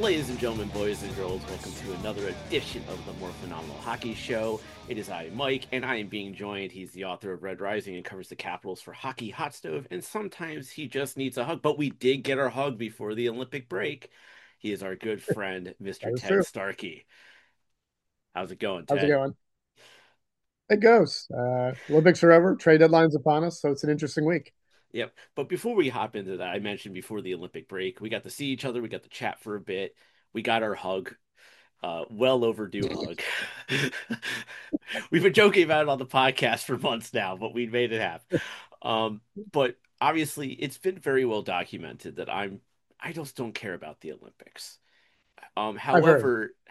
Ladies and gentlemen, boys and girls, welcome to another edition of the More Phenomenal Hockey Show. It is I, Mike, and I am being joined. He's the author of Red Rising and covers the Capitals for Hockey Hot Stove, and sometimes he just needs a hug. But we did get our hug before the Olympic break. He is our good friend, Mr. That is Ted true. Starkey. How's it going, How's it Ted? going? It goes. Olympics are over. Trade deadline's upon us, so it's an interesting week. Yep. But before we hop into that, I mentioned before the Olympic break, we got to see each other, we got to chat for a bit, we got our hug. Well overdue hug. We've been joking about it on the podcast for months now, but we made it happen. But obviously, it's been very well documented that I just don't care about the Olympics. I've heard.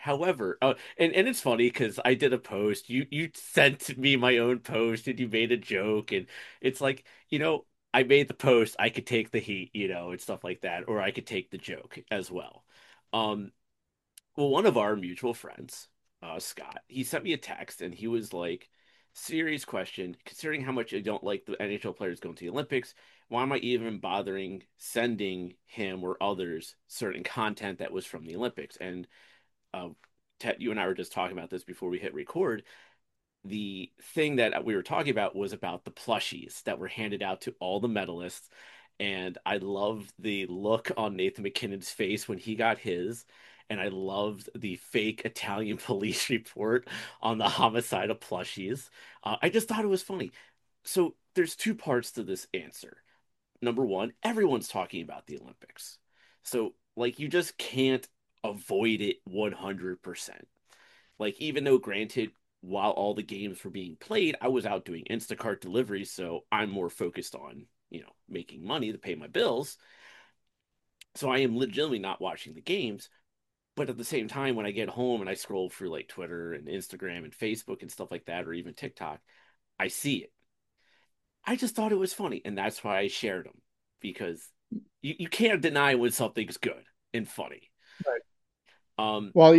And it's funny because I did a post. You sent me my own post and you made a joke, and it's like, I made the post. I could take the heat, and stuff like that, or I could take the joke as well. Um, well, one of our mutual friends, Scott, he sent me a text and he was like, serious question, considering how much I don't like the NHL players going to the Olympics, why am I even bothering sending him or others certain content that was from the Olympics? And uh, Ted, you and I were just talking about this before we hit record. The thing that we were talking about was about the plushies that were handed out to all the medalists. And I loved the look on Nathan McKinnon's face when he got his. And I loved the fake Italian police report on the homicide of plushies. I just thought it was funny. So there's two parts to this answer. Number one, everyone's talking about the Olympics. So, like, you just can't avoid it 100%. Like, even though, granted, while all the games were being played, I was out doing Instacart deliveries, so I'm more focused on, making money to pay my bills. So I am legitimately not watching the games. But at the same time, when I get home and I scroll through like Twitter and Instagram and Facebook and stuff like that, or even TikTok, I see it. I just thought it was funny, and that's why I shared them because you can't deny when something's good and funny. Right. Um, Well,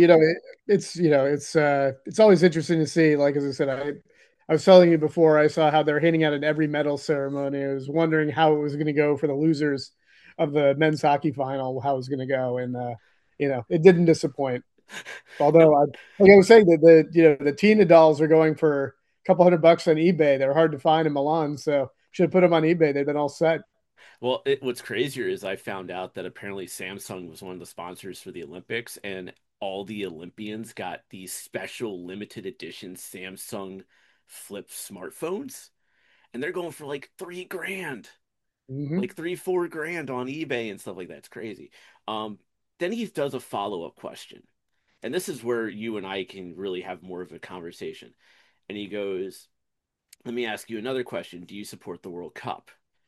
it's always interesting to see. Like as I said, I was telling you before, I saw how they're handing out in every medal ceremony. I was wondering how it was going to go for the losers of the men's hockey final, how it was going to go, and it didn't disappoint. no, Although, like I was saying, that the Tina dolls are going for a couple $100 on eBay. They're hard to find in Milan, so should have put them on eBay. They've been all set. well, what's crazier is I found out that apparently Samsung was one of the sponsors for the Olympics, and all the Olympians got these special limited edition Samsung flip smartphones, and they're going for like 3 grand, Hmm. like 4 grand on eBay and stuff like that. It's crazy. Then he does a follow-up question, and this is where you and I can really have more of a conversation. And he goes, "Let me ask you another question. Do you support the World Cup?"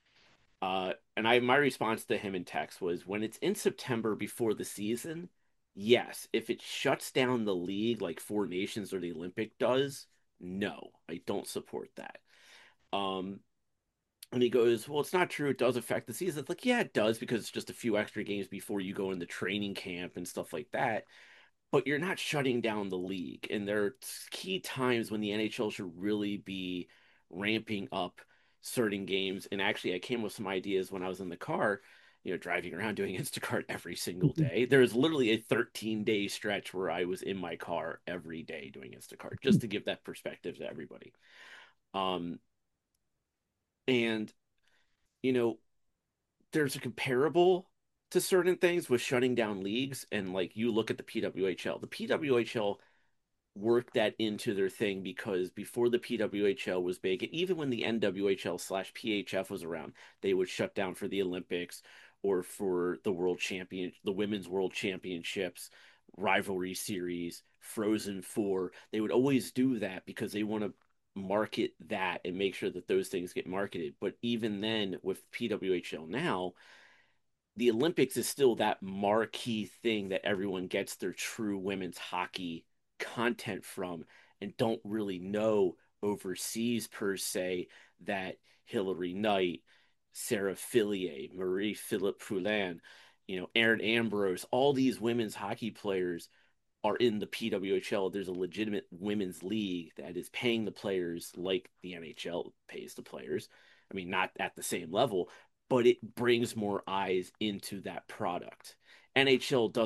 And my response to him in text was, when it's in September before the season, yes. If it shuts down the league like Four Nations or the Olympic does, no, I don't support that. Um, and he goes, well, it's not true. It does affect the season. It's like, yeah, it does because it's just a few extra games before you go into training camp and stuff like that. But you're not shutting down the league. And there are key times when the NHL should really be ramping up certain games. And actually, I came with some ideas when I was in the car, driving around doing Instacart every single day. There was literally a 13-day stretch where I was in my car every day doing Instacart, just to give that perspective to everybody. Um, and, you know, there's a comparable to certain things with shutting down leagues. And like you look at the PWHL, the PWHL work that into their thing because before the PWHL was big, and even when the NWHL/PHF was around, they would shut down for the Olympics or for the women's world championships, rivalry series, Frozen Four. They would always do that because they want to market that and make sure that those things get marketed. But even then, with PWHL now, the Olympics is still that marquee thing that everyone gets their true women's hockey content from and don't really know overseas per se that Hilary Knight, Sarah Fillier, Marie-Philippe Poulin, Erin Ambrose, all these women's hockey players are in the PWHL. There's a legitimate women's league that is paying the players like the NHL pays the players. I mean, not at the same level, but it brings more eyes into that product. NHL doesn't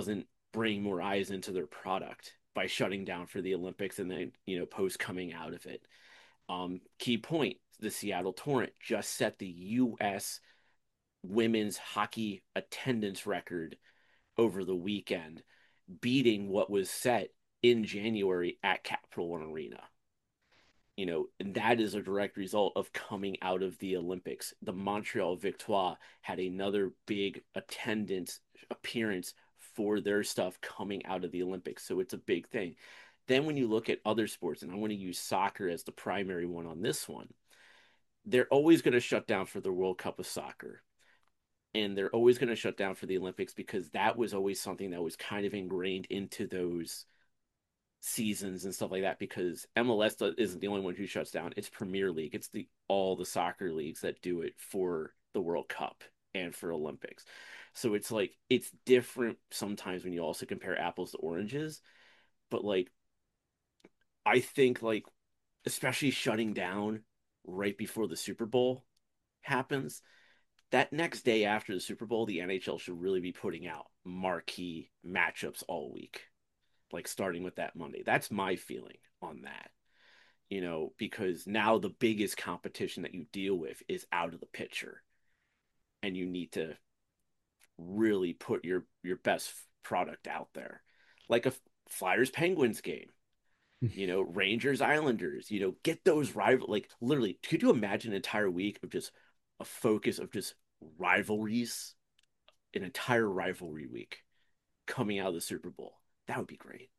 bring more eyes into their product by shutting down for the Olympics and then, post coming out of it. Key point, the Seattle Torrent just set the U.S. women's hockey attendance record over the weekend, beating what was set in January at Capital One Arena. And that is a direct result of coming out of the Olympics. The Montreal Victoire had another big attendance appearance for their stuff coming out of the Olympics. So it's a big thing. Then when you look at other sports, and I want to use soccer as the primary one on this one, they're always going to shut down for the World Cup of Soccer. And they're always going to shut down for the Olympics because that was always something that was kind of ingrained into those seasons and stuff like that, because MLS isn't the only one who shuts down. It's Premier League. It's all the soccer leagues that do it for the World Cup and for Olympics. So it's like it's different sometimes when you also compare apples to oranges. But like I think like especially shutting down right before the Super Bowl happens, that next day after the Super Bowl, the NHL should really be putting out marquee matchups all week, like starting with that Monday. That's my feeling on that, because now the biggest competition that you deal with is out of the picture, and you need to really put your best product out there, like a Flyers Penguins game, Rangers Islanders, get those rival, like literally, could you imagine an entire week of just a focus of just rivalries, an entire rivalry week coming out of the Super Bowl? That would be great.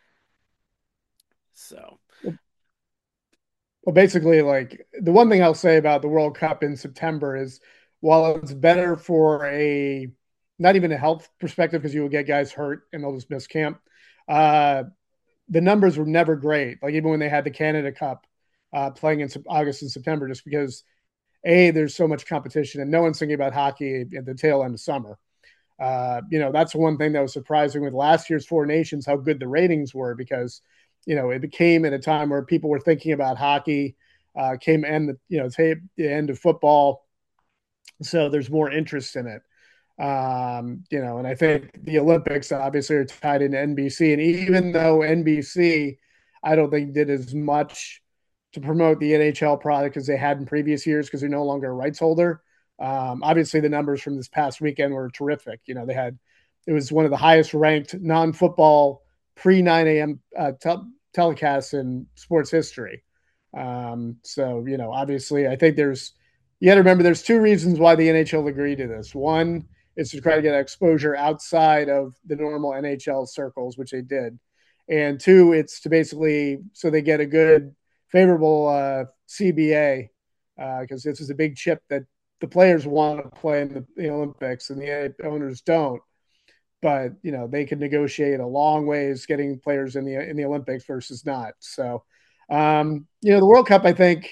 So, Well, basically, like the one thing I'll say about the World Cup in September is while it's better for a not even a health perspective because you will get guys hurt and they'll just miss camp. Uh, the numbers were never great. Like even when they had the Canada Cup playing in August and September, just because there's so much competition and no one's thinking about hockey at the tail end of summer. That's one thing that was surprising with last year's Four Nations, how good the ratings were, because, it became at a time where people were thinking about hockey, came and the end of football. So there's more interest in it. And I think the Olympics obviously are tied into NBC. And even though NBC, I don't think did as much to promote the NHL product as they had in previous years because they're no longer a rights holder. Obviously, the numbers from this past weekend were terrific. It was one of the highest ranked non football pre 9 a.m. Telecasts in sports history. Obviously, I think you got to remember there's two reasons why the NHL agreed to this. One is to try to get exposure outside of the normal NHL circles, which they did. And two, it's to basically so they get a good, favorable CBA because this is a big chip that the players want to play in the Olympics and the owners don't. But they can negotiate a long ways getting players in the Olympics versus not. So, the World Cup, I think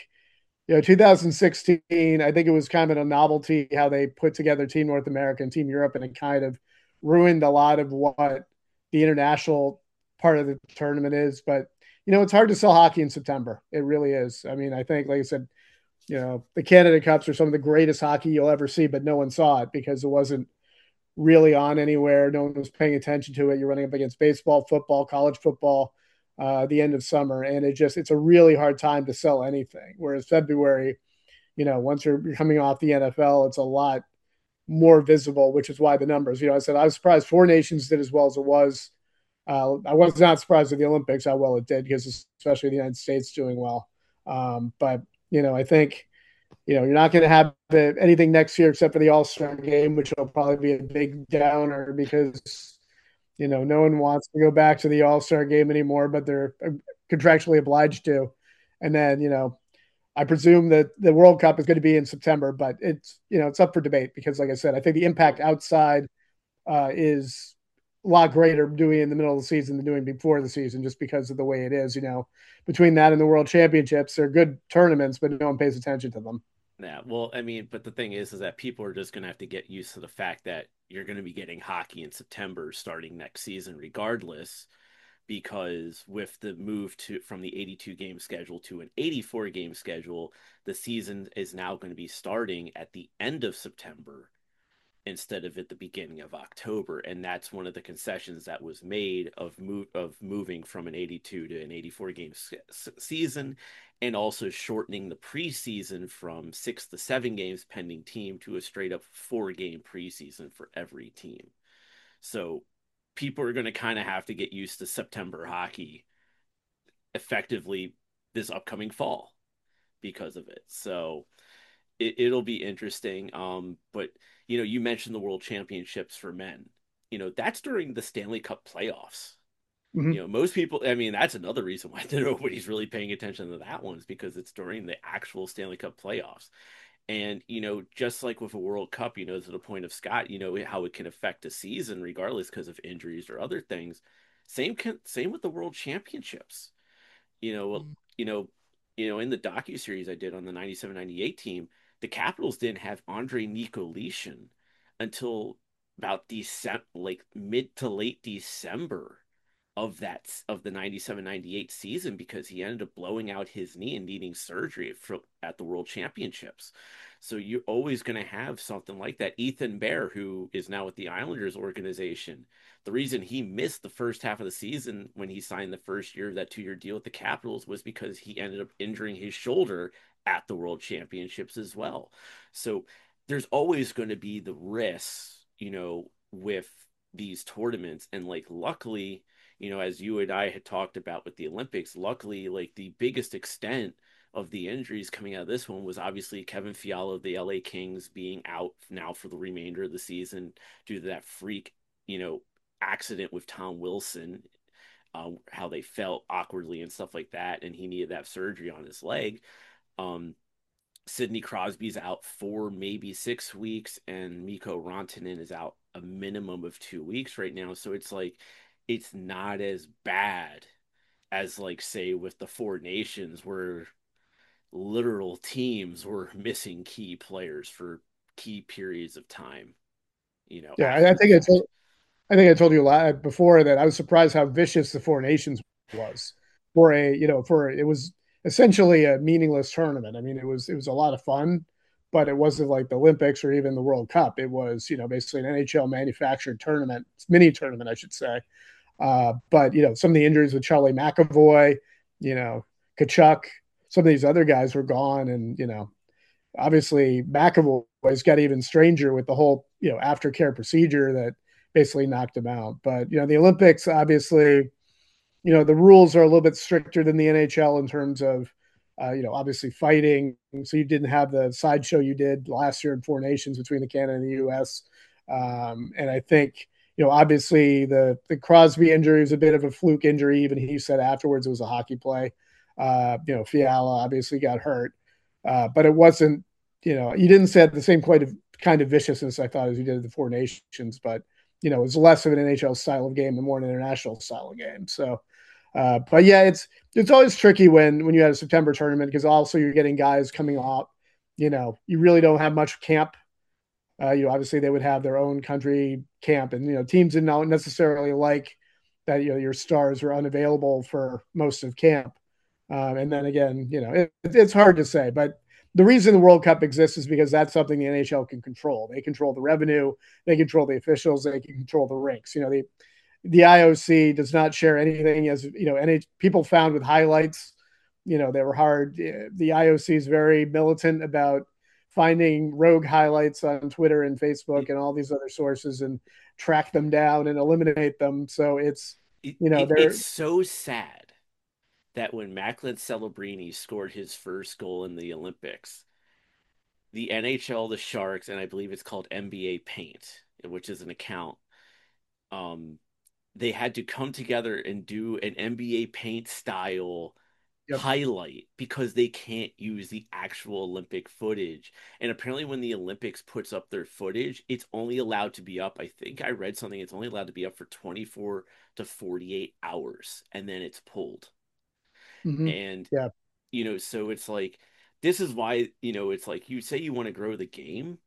2016, I think it was kind of a novelty how they put together Team North America and Team Europe, and it kind of ruined a lot of what the international part of the tournament is. But, it's hard to sell hockey in September. It really is. I mean, I think, like I said, the Canada Cups are some of the greatest hockey you'll ever see, but no one saw it because it wasn't really on anywhere. No one was paying attention to it. You're running up against baseball, football, college football, the end of summer, and it's a really hard time to sell anything. Whereas February, once you're coming off the NFL, it's a lot more visible, which is why the numbers. I said I was surprised Four Nations did as well as it was. I was not surprised with the Olympics how well it did because especially the United States doing well. But I think you're not going to have anything next year except for the All Star game, which will probably be a big downer because no one wants to go back to the All Star game anymore, but they're contractually obliged to. And then I presume that the World Cup is going to be in September, but it's up for debate because, like I said, I think the impact outside is a lot greater doing in the middle of the season than doing before the season, just because of the way it is. Between that and the World Championships, they're good tournaments, but no one pays attention to them. yeah, well, I mean, but the thing is that people are just going to have to get used to the fact that you're going to be getting hockey in September starting next season, regardless, because with the move to from the 82 game schedule to an 84 game schedule, the season is now going to be starting at the end of September instead of at the beginning of October, and that's one of the concessions that was made of moving from an 82 to an 84 game season, and also shortening the preseason from 6 to 7 games pending team to a straight up 4 game preseason for every team. So people are going to kind of have to get used to September hockey effectively this upcoming fall because of it. So it'll be interesting. But you mentioned the World Championships for men. That's during the Stanley Cup playoffs. Hmm. Most people, I mean, that's another reason why nobody's really paying attention to that one is because it's during the actual Stanley Cup playoffs. And, just like with a World Cup, to the point of Scott, how it can affect a season regardless because of injuries or other things. Same with the World Championships. You know, you know, in the docu-series I did on the 97-98 team, the Capitals didn't have Andre Nikolitin until about December, like mid to late December of the 97-98 season because he ended up blowing out his knee and needing surgery at the World Championships. So you're always going to have something like that. Ethan Bear, who is now with the Islanders organization, the reason he missed the first half of the season when he signed the first year of that 2 year deal with the Capitals was because he ended up injuring his shoulder at the World Championships as well. So there's always going to be the risks, with these tournaments. And like, luckily, as you and I had talked about with the Olympics, luckily, like the biggest extent of the injuries coming out of this one was obviously Kevin Fiala of the LA Kings being out now for the remainder of the season due to that freak, you know, accident with Tom Wilson, how they felt awkwardly and stuff like that, and he needed that surgery on his leg. Um, Sidney Crosby's out 4, maybe 6 weeks, and Mikko Rantanen is out a minimum of 2 weeks right now. So it's like it's not as bad as like say with the Four Nations where literal teams were missing key players for key periods of time, Yeah, after the fact. I think I told you a lot before that I was surprised how vicious the Four Nations was for it was essentially a meaningless tournament. I mean, it was a lot of fun, but it wasn't like the Olympics or even the World Cup. It was, basically an NHL manufactured tournament, mini tournament, I should say. But some of the injuries with Charlie McAvoy, you know, Kachuk, some of these other guys were gone, and obviously McAvoy's got even stranger with the whole aftercare procedure that basically knocked him out. But the Olympics, obviously, the rules are a little bit stricter than the NHL in terms of obviously fighting. So you didn't have the sideshow you did last year in Four Nations between the Canada and the U.S. And I think obviously the Crosby injury was a bit of a fluke injury. Even he said afterwards it was a hockey play. Fiala obviously got hurt, but it wasn't. You didn't say the same kind of viciousness I thought as you did at the Four Nations, but it was less of an NHL style of game and more an international style of game. So, but yeah, it's always tricky when you had a September tournament because also you're getting guys coming off. You really don't have much camp. Obviously they would have their own country camp, and teams did not necessarily like that. Your stars were unavailable for most of camp, and then again, it's hard to say, but the reason the World Cup exists is because that's something the NHL can control. They control the revenue, they control the officials, they can control the rinks. The IOC does not share anything, as any people found with highlights. They were hard. The IOC is very militant about finding rogue highlights on Twitter and Facebook It, and all these other sources and track them down and eliminate them. So it's they're so sad that when Macklin Celebrini scored his first goal in the Olympics, the NHL, the Sharks, and I believe it's called NBA Paint, which is an account, um, they had to come together and do an NBA Paint style yep. highlight because they can't use the actual Olympic footage. And apparently, when the Olympics puts up their footage, it's only allowed to be up. I think I read something, it's only allowed to be up for 24 to 48 hours and then it's pulled. Mm-hmm. And, Yeah. so it's like, this is why, it's like you say you want to grow the game.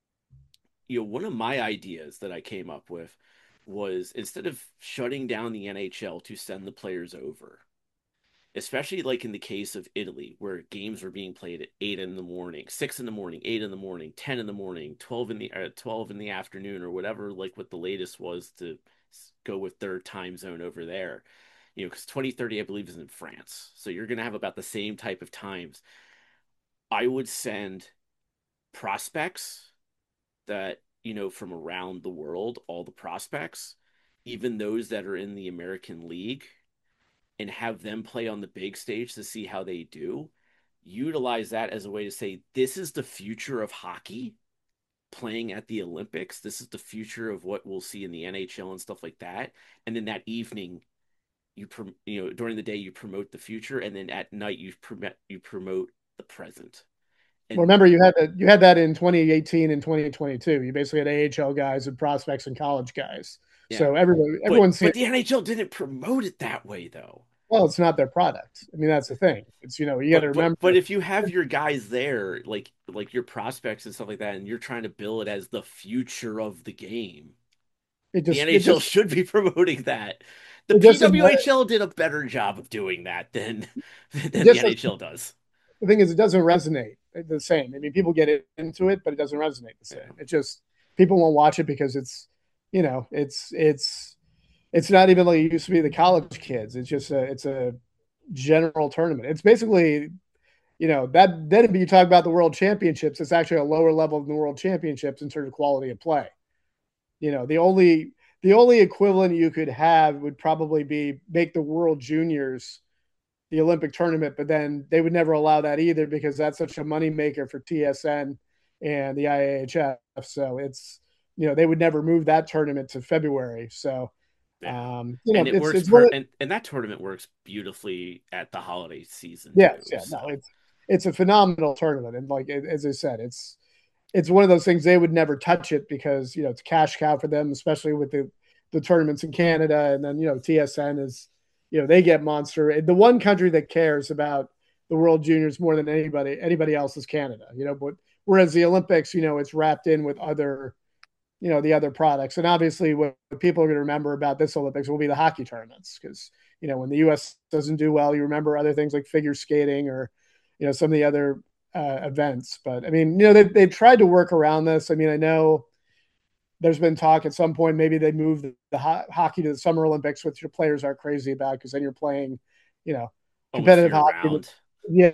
One of my ideas that I came up with was instead of shutting down the NHL to send the players over, especially like in the case of Italy, where games were being played at 8 in the morning, 6 in the morning, 8 in the morning, 10 in the morning, 12 in the afternoon, or whatever. Like what the latest was to go with their time zone over there. Because 2030, I believe, is in France, so you're gonna have about the same type of times. I would send prospects that from around the world, all the prospects, even those that are in the American League, and have them play on the big stage to see how they do. Utilize that as a way to say, this is the future of hockey playing at the Olympics. This is the future of what we'll see in the NHL and stuff like that. And then that evening, during the day you promote the future, and then at night you promote the present. Well, And remember, you had that in 2018 and 2022. You basically had AHL guys and prospects and college guys. yeah, So but everyone's seeing. but the NHL didn't promote it that way though. Well, it's not their product. I mean, that's the thing. It's you got to But remember if you have your guys there, like your prospects and stuff like that, and you're trying to bill it as the future of the game, it the just it NHL just should be promoting that. The it just doesn't. PWHL did a better job of doing that than It than the just doesn't, NHL does. the thing is, it doesn't resonate the same. I mean, people get into it, but it doesn't resonate the Yeah. same. It just people won't watch it because it's not even like it used to be the college kids. It's a general tournament. It's basically that then if you talk about the world championships, it's actually a lower level than the world championships in terms of quality of play. The only equivalent you could have would probably be make the world juniors the Olympic tournament, but then they would never allow that either because that's such a moneymaker for TSN and the IAHF. So they would never move that tournament to February. So Yeah. And it it's works it's one per of and that tournament works beautifully at the holiday season yes, too. yeah, no, So it's a phenomenal tournament, and like as I said, it's one of those things they would never touch it because it's a cash cow for them, especially with the tournaments in Canada, and then TSN is they get monster. The one country that cares about the World Juniors more than anybody else is Canada. But whereas the Olympics, it's wrapped in with other the other products, and obviously what people are going to remember about this Olympics will be the hockey tournaments because when the U.S. doesn't do well, you remember other things like figure skating or some of the other events. But I mean, they've tried to work around this. I mean, I know there's been talk at some point maybe they move the hockey to the Summer Olympics, which your players are crazy about because then you're playing, you know, almost competitive year hockey. round. Yeah,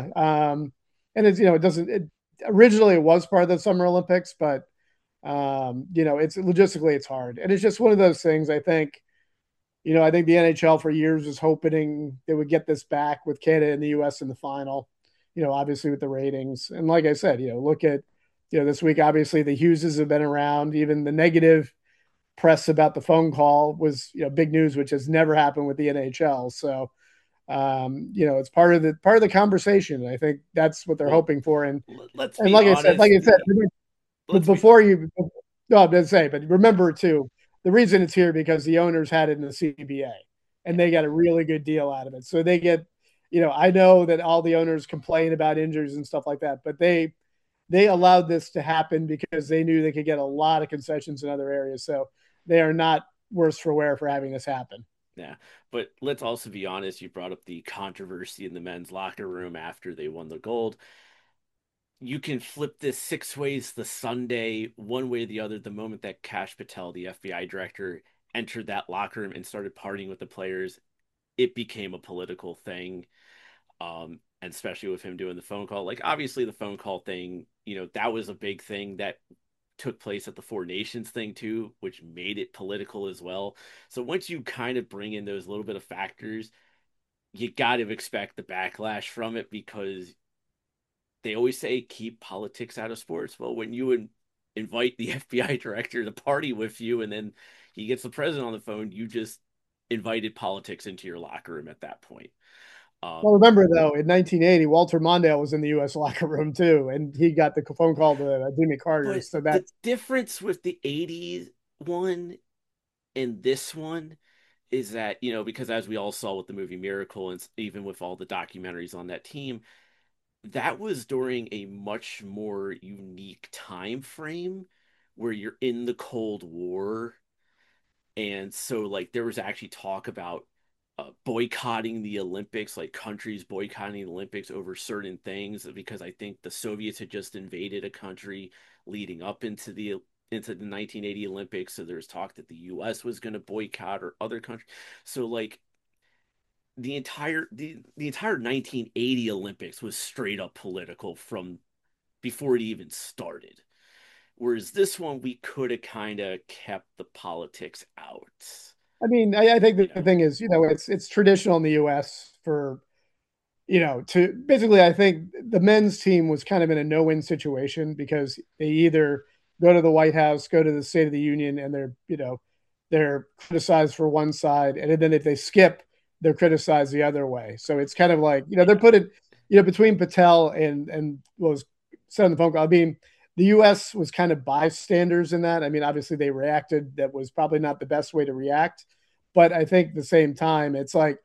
and it's it doesn't. Originally it was part of the Summer Olympics, but it's logistically it's hard, and it's just one of those things. I think the NHL for years was hoping they would get this back with Canada and the U.S. in the final. Obviously with the ratings, and like I said, look at this week. Obviously, the Hugheses have been around. Even the negative press about the phone call was big news, which has never happened with the NHL. So it's part of the conversation. I think that's what they're Well, hoping for. And let's and be like I said, honest. but Let's be before you, no, I'm going to say, but remember too, the reason it's here because the owners had it in the CBA and yeah. they got a really good deal out of it. So they get, I know that all the owners complain about injuries and stuff like that, but they allowed this to happen because they knew they could get a lot of concessions in other areas. So they are not worse for wear for having this happen. Yeah, but let's also be honest. You brought up the controversy in the men's locker room after they won the gold. You can flip this six ways the Sunday, one way or the other. The moment that Kash Patel, the FBI director, entered that locker room and started partying with the players, it became a political thing. And especially with him doing the phone call. Like obviously the phone call thing, that was a big thing that took place at the Four Nations thing too, which made it political as well. So once you kind of bring in those little bit of factors, you got to expect the backlash from it because they always say keep politics out of sports. Well, when you invite the FBI director to party with you and then he gets the president on the phone, you just invited politics into your locker room at that point. Well, Um, remember though, in 1980, Walter Mondale was in the U.S. locker room too, and he got the phone call to Jimmy Carter. but So the that's difference with the 80s one and this one is that, because as we all saw with the movie Miracle and even with all the documentaries on that team, that was during a much more unique time frame where you're in the Cold War. And so like there was actually talk about boycotting the Olympics, like countries boycotting the Olympics over certain things, because I think the Soviets had just invaded a country leading up into the 1980 Olympics. So there's talk that the U.S. was going to boycott or other countries. So like the entire 1980 Olympics was straight up political from before it even started. Whereas this one, we could have kind of kept the politics out, I mean, I think you the know? thing is, it's traditional in the U.S. for to basically, I think the men's team was kind of in a no-win situation because they either go to the White House, go to the State of the Union, and they're criticized for one side, and then if they skip, they're criticized the other way. So it's kind of like they're Yeah. put it between Patel and what was said on the phone call. I mean, the U.S. was kind of bystanders in that. I mean, obviously they reacted. That was probably not the best way to react, but I think at the same time, it's like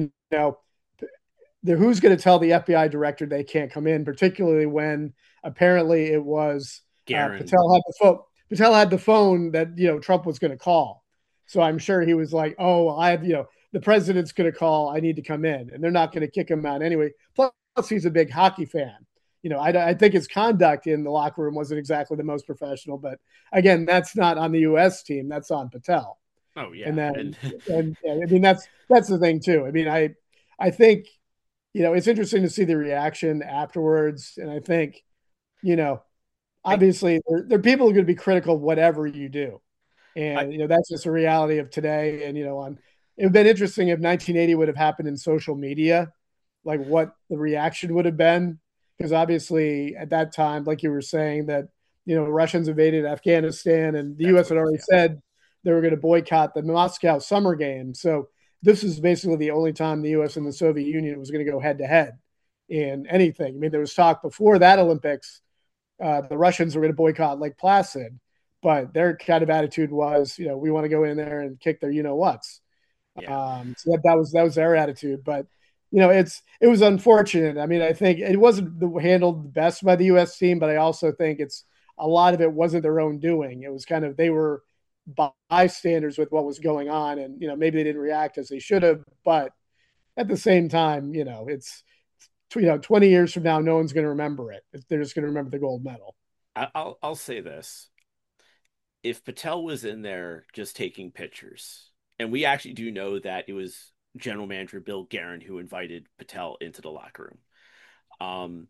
who's going to tell the FBI director they can't come in, particularly when apparently it was Garen. Patel had the phone that Trump was going to call. So I'm sure he was like, "Oh, I have the president's going to call. I need to come in," and they're not going to kick him out anyway. Plus, he's a big hockey fan. I think his conduct in the locker room wasn't exactly the most professional, but again, that's not on the U.S. team. That's on Patel. Oh And yeah, then, and and yeah, I mean, that's the thing too. I mean, I think it's interesting to see the reaction afterwards. And I think, you know, I obviously there are people who are going to be critical of whatever you do. I And, that's just a reality of today. And, it would have been interesting if 1980 would have happened in social media, like what the reaction would have been. Because obviously at that time, like you were saying, that, Russians invaded Afghanistan and the that's US what had already yeah. said they were going to boycott the Moscow Summer Games. So this is basically the only time the US and the Soviet Union was going to go head to head in anything. I mean, there was talk before that Olympics, the Russians were going to boycott Lake Placid, but their kind of attitude was, we want to go in there and kick their whats. Yeah. So that was their attitude. But it was unfortunate. I mean, I think it wasn't handled the best by the U.S. team, but I also think it's a lot of it wasn't their own doing. It was kind of they were bystanders with what was going on, and maybe they didn't react as they should have. But at the same time, it's 20 years from now, no one's going to remember it. They're just going to remember the gold medal. I'll say this. If Patel was in there just taking pictures, and we actually do know that it was general manager Bill Guerin who invited Patel into the locker room. Um,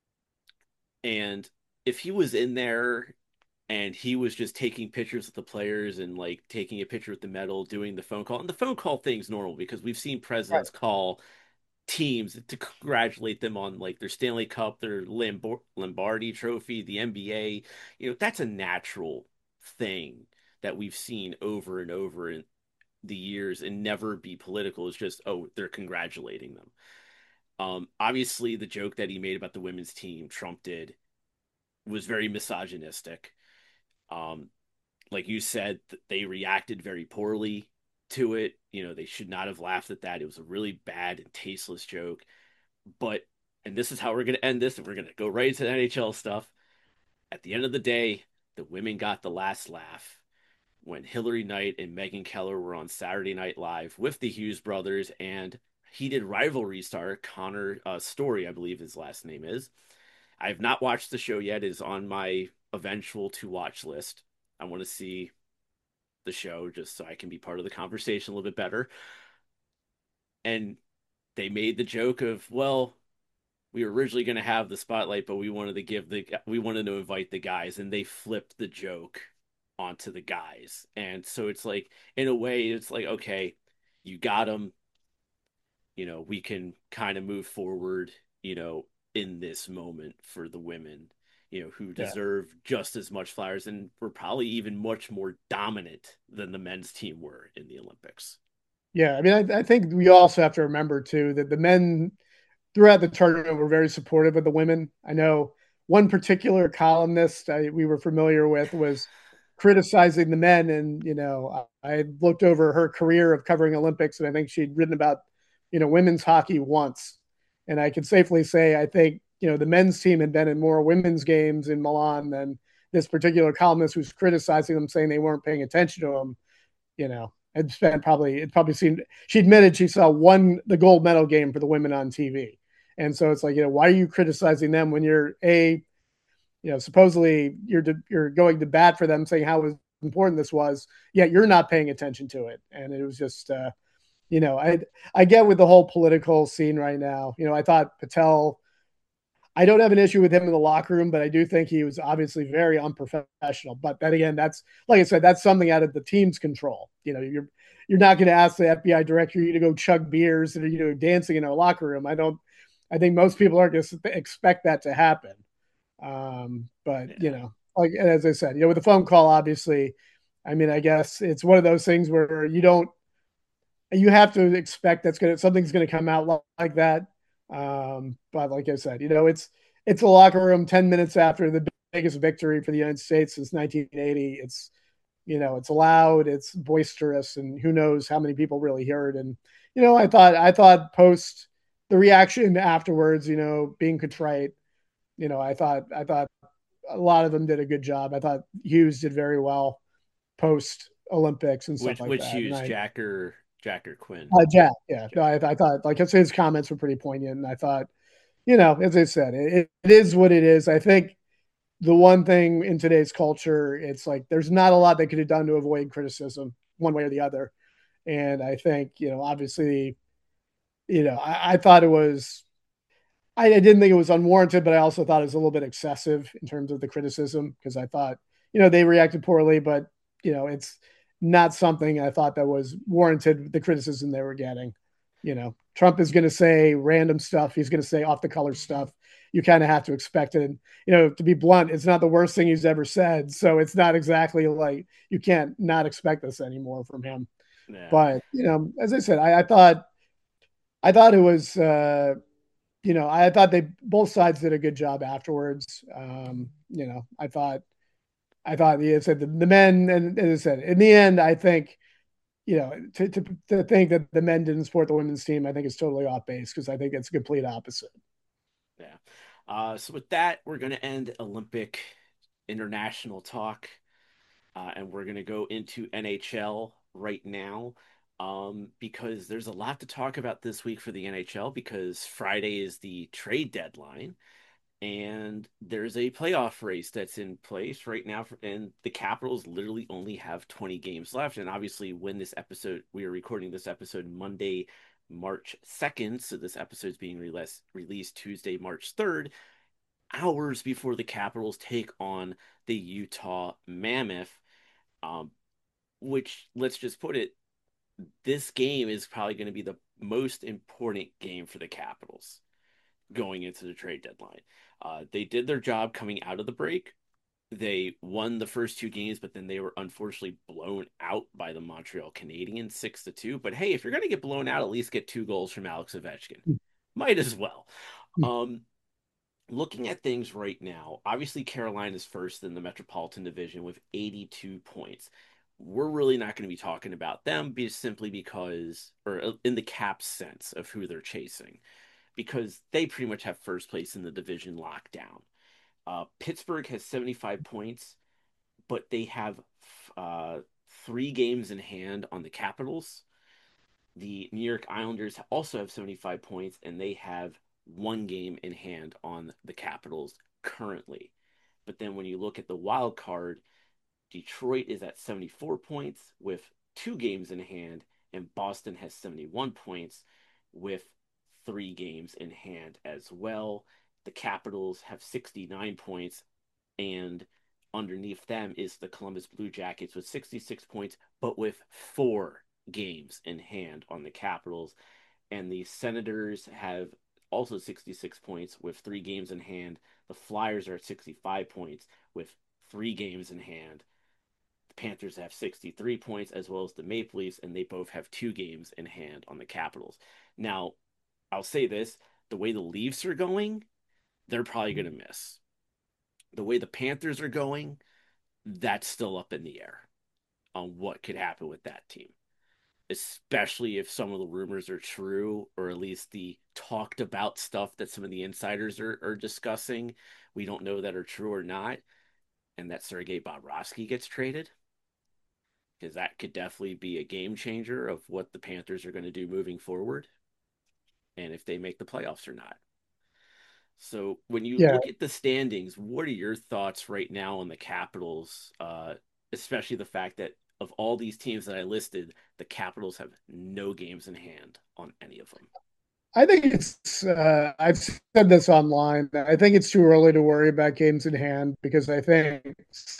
and if he was in there and he was just taking pictures with the players and like taking a picture with the medal, doing the phone call, and the phone call thing's normal because we've seen Right. presidents call teams to congratulate them on like their Stanley Cup, their Lombardi Trophy, the NBA. That's a natural thing that we've seen over and over in the years and never be political. It's just, oh, they're congratulating them. Obviously, the joke that he made about the women's team, Trump did, was very misogynistic. Um, like you said, they reacted very poorly to it. They should not have laughed at that. It was a really bad and tasteless joke. But, and this is how we're going to end this, and we're going to go right into the NHL stuff. At the end of the day, the women got the last laugh when Hillary Knight and Megan Keller were on Saturday Night Live with the Hughes brothers and heated rivalry star Connor Story, I believe his last name is. I have not watched the show yet. It is on my eventual to watch list. I want to see the show just so I can be part of the conversation a little bit better. And they made the joke of, well, we were originally going to have the spotlight, but we wanted to invite the guys, and they flipped the joke onto the guys. And so it's like, in a way, it's like, okay, you got them. We can kind of move forward, in this moment for the women, who Yeah. deserve just as much flowers and were probably even much more dominant than the men's team were in the Olympics. Yeah. I mean, I think we also have to remember too that the men throughout the tournament were very supportive of the women. I know one particular columnist we were familiar with was criticizing the men, and I looked over her career of covering Olympics, and I think she'd written about women's hockey once, and I can safely say I think the men's team had been in more women's games in Milan than this particular columnist who's criticizing them, saying they weren't paying attention to them. had spent probably it probably seemed she admitted she saw the gold medal game for the women on TV. And so it's like, why are you criticizing them when you're supposedly you're going to bat for them, saying how important this was, yet you're not paying attention to it. And it was just, I get with the whole political scene right now. I thought Patel. I don't have an issue with him in the locker room, but I do think he was obviously very unprofessional. But then again, that's like I said, that's something out of the team's control. You're not going to ask the FBI director you to go chug beers and dancing in a locker room. I don't. I think most people aren't going to expect that to happen. But Yeah. like as I said, with the phone call, obviously, I mean, I guess it's one of those things where you have to expect something's gonna come out like that. But like I said, it's a locker room 10 minutes after the biggest victory for the United States since 1980. It's loud, it's boisterous, and who knows how many people really hear it. And I thought post the reaction afterwards, being contrite, I thought a lot of them did a good job. I thought Hughes did very well post Olympics and stuff like Which that. And Hughes, Jack or Quinn? Jack, yeah, no, Jack. I thought like his comments were pretty poignant, and I thought, as I said, it is what it is. I think the one thing in today's culture, it's like there's not a lot they could have done to avoid criticism one way or the other. And I think, obviously, I thought it was I didn't think it was unwarranted, but I also thought it was a little bit excessive in terms of the criticism because I thought, they reacted poorly, but it's not something I thought that was warranted the criticism they were getting. Trump is going to say random stuff. He's going to say off the color stuff. You kind of have to expect it. And, to be blunt, it's not the worst thing he's ever said. So it's not exactly like you can't not expect this anymore from him. Yeah. But, as I said, I thought it was, I thought they both sides did a good job afterwards. I thought you said the men, and as I said, in the end, I think to think that the men didn't support the women's team, I think is totally off base because I think it's a complete opposite. Yeah. So with that, we're going to end Olympic international talk, and we're going to go into NHL right now, because there's a lot to talk about this week for the NHL because Friday is the trade deadline, and there's a playoff race that's in place right now, and the Capitals literally only have 20 games left. And obviously, when we are recording this episode Monday, March 2nd, so this episode is being released Tuesday, March 3rd, hours before the Capitals take on the Utah Mammoth. Um, which, let's just put it, this game is probably going to be the most important game for the Capitals going into the trade deadline. They did their job coming out of the break. They won the first two games, but then they were unfortunately blown out by the Montreal Canadiens 6-2. But hey, if you're going to get blown out, at least get 2 goals from Alex Ovechkin. Might as well. Um, Looking at things right now, obviously Carolina is first in the Metropolitan Division with 82 points. We're really not going to be talking about them simply because, or in the cap sense of who they're chasing, because they pretty much have first place in the division lockdown. Pittsburgh has 75 points, but they have uh, 3 games in hand on the Capitals. The New York Islanders also have 75 points, and they have 1 game in hand on the Capitals currently. But then when you look at the wild card, Detroit is at 74 points with 2 games in hand, and Boston has 71 points with 3 games in hand as well. The Capitals have 69 points, and underneath them is the Columbus Blue Jackets with 66 points, but with 4 games in hand on the Capitals. And the Senators have also 66 points with 3 games in hand. The Flyers are at 65 points with 3 games in hand. The Panthers have 63 points, as well as the Maple Leafs, and they both have 2 games in hand on the Capitals. Now, I'll say this, the way the Leafs are going, they're probably going to miss. The way the Panthers are going, that's still up in the air on what could happen with that team, especially if some of the rumors are true, or at least the talked about stuff that some of the insiders are discussing. We don't know that are true or not, and that Sergei Bobrovsky gets traded. because that could definitely be a game changer of what the Panthers are going to do moving forward and if they make the playoffs or not. So when you Yeah, look at the standings, what are your thoughts right now on the Capitals, especially the fact that of all these teams that I listed, the Capitals have no games in hand on any of them? I think it's. I've said this online. I think it's too early to worry about games in hand because I think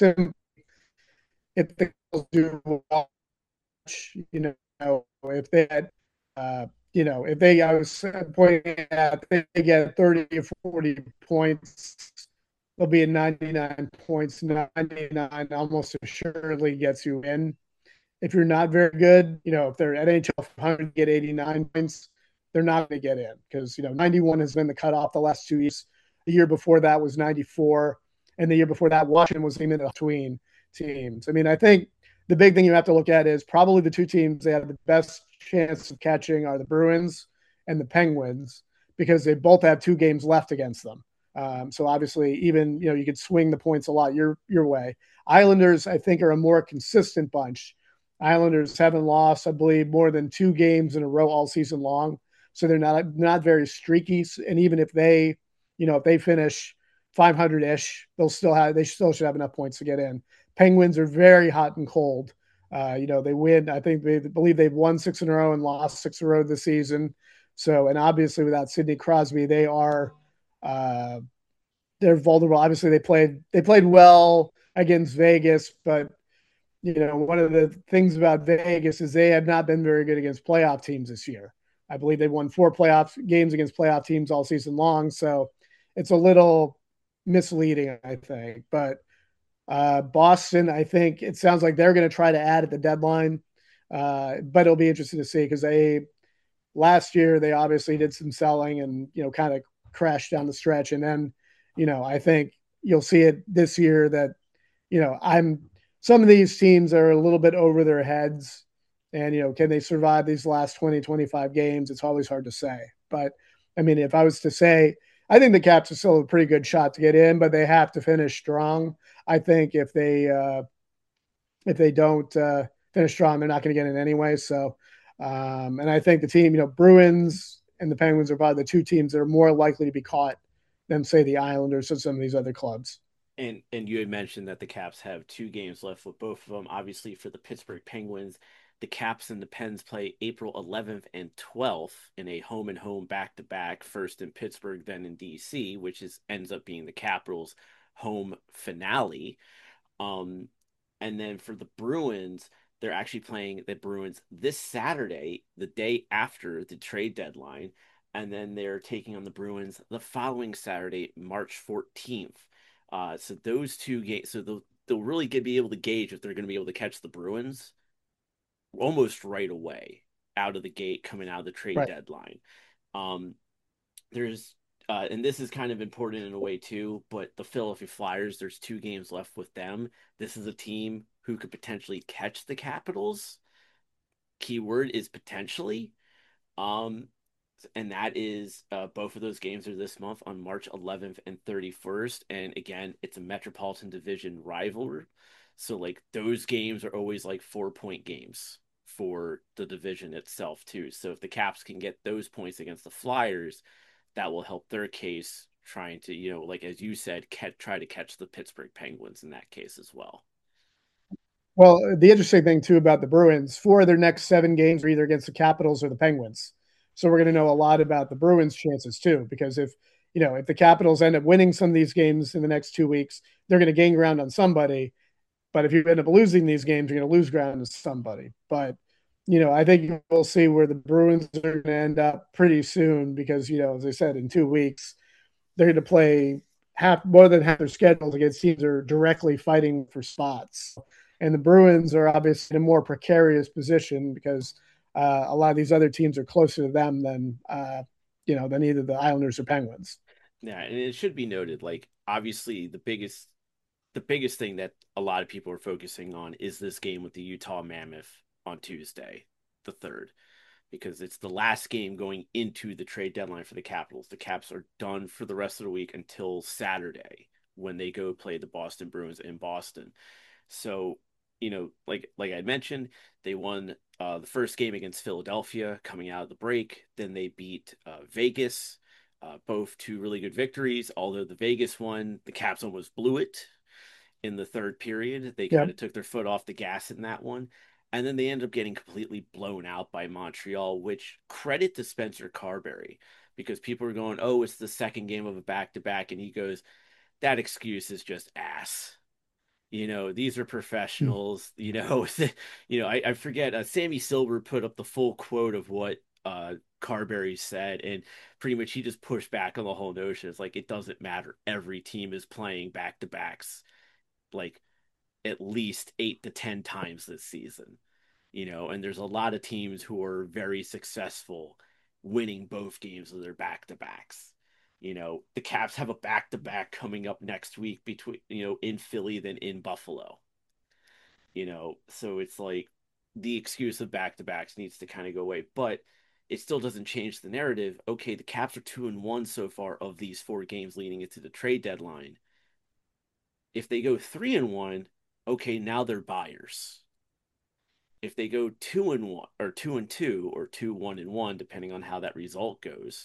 if the Cardinals do watch, if they had, uh, if they, I was pointing out, if they get 30 or 40 points, they'll be at 99 points. 99 almost assuredly gets you in. If you're not very good, if they're at NHL 500 get 89 points, they're not going to get in because 91 has been the cutoff the last 2 years. The year before that was 94, and the year before that Washington was in between teams. I mean, I think the big thing you have to look at is probably the two teams they have the best chance of catching are the Bruins and the Penguins because they both have 2 games left against them. So obviously, even you could swing the points a lot your way. Islanders, I think, are a more consistent bunch. Islanders haven't lost, I believe, more than 2 games in a row all season long. So they're not very streaky. And even if they finish 500 ish, they still should have enough points to get in. Penguins are very hot and cold. They win. I think they believe they've won 6 in a row and lost 6 in a row this season. So, and obviously without Sidney Crosby, uh, they're vulnerable. Obviously, they played well against Vegas, but one of the things about Vegas is they have not been very good against playoff teams this year. I believe they've won 4 playoff games against playoff teams all season long. So it's a little misleading, I think. But Boston, I think it sounds like they're going to try to add at the deadline. But it'll be interesting to see because last year they obviously did some selling and kind of crashed down the stretch. And then, I think you'll see it this year that I'm some of these teams are a little bit over their heads. And, can they survive these last 20, 25 games? It's always hard to say. But I mean, if I was to say, I think the Caps are still a pretty good shot to get in, but they have to finish strong. I think if they don't finish strong, they're not going to get in anyway. So, and I think the team, Bruins and the Penguins are probably the two teams that are more likely to be caught than say the Islanders or some of these other clubs. And you had mentioned that the Caps have 2 games left with both of them. Obviously, for the Pittsburgh Penguins, the Caps and the Pens play April 11th and 12th in a home and home back to back, first in Pittsburgh, then in DC, which ends up being the Capitals' home finale. Um, and then for the Bruins, they're actually playing the Bruins this Saturday, the day after the trade deadline. And then they're taking on the Bruins the following Saturday, March 14th. So those 2 games, so they'll really be able to gauge if they're going to be able to catch the Bruins almost right away out of the gate coming out of the trade Right. deadline. Um, there's and this is kind of important in a way too, but the Philadelphia Flyers, there's 2 games left with them. This is a team who could potentially catch the Capitals. Keyword is potentially. Um, and that is both of those games are this month on March 11th and 31st. And again, it's a Metropolitan Division rivalry. So like those games are always like 4 point games for the division itself too. So if the Caps can get those points against the Flyers, that will help their case trying to, like as you said, try to catch the Pittsburgh Penguins in that case as well. Well, the interesting thing too about the Bruins, 4 of their next 7 games are either against the Capitals or the Penguins. So we're going to know a lot about the Bruins' chances too, because if the Capitals end up winning some of these games in the next 2 weeks, they're going to gain ground on somebody. But if you end up losing these games, you're going to lose ground to somebody. But I think we'll see where the Bruins are going to end up pretty soon because as I said, in 2 weeks they're going to play more than half their schedules against teams that are directly fighting for spots. And the Bruins are obviously in a more precarious position because a lot of these other teams are closer to them than either the Islanders or Penguins. Yeah, and it should be noted, like obviously the biggest thing that a lot of people are focusing on is this game with the Utah Mammoth on Tuesday, the third, because it's the last game going into the trade deadline for the Capitals. The Caps are done for the rest of the week until Saturday when they go play the Boston Bruins in Boston. So like I mentioned, they won the first game against Philadelphia coming out of the break. Then they beat Vegas, both two really good victories. Although the Vegas one, the Caps almost blew it in the third period. They kind Yep. of took their foot off the gas in that one. And then they ended up getting completely blown out by Montreal, which credit to Spencer Carberry because people are going, oh, it's the second game of a back to back. And he goes, that excuse is just ass. These are professionals. I forget. Sammy Silver put up the full quote of what Carberry said, and pretty much he just pushed back on the whole notion. It's like it doesn't matter. Every team is playing back to backs, like at least 8 to 10 times this season. And there's a lot of teams who are very successful winning both games of their back to backs. The Caps have a back to back coming up next week between, in Philly than in Buffalo. So it's like the excuse of back to backs needs to kind of go away, but it still doesn't change the narrative. Okay, the Caps are 2-1 so far of these 4 games leading into the trade deadline. If they go 3-1, okay, now they're buyers. If they go 2-1 or 2-2 or 2-1-1, depending on how that result goes,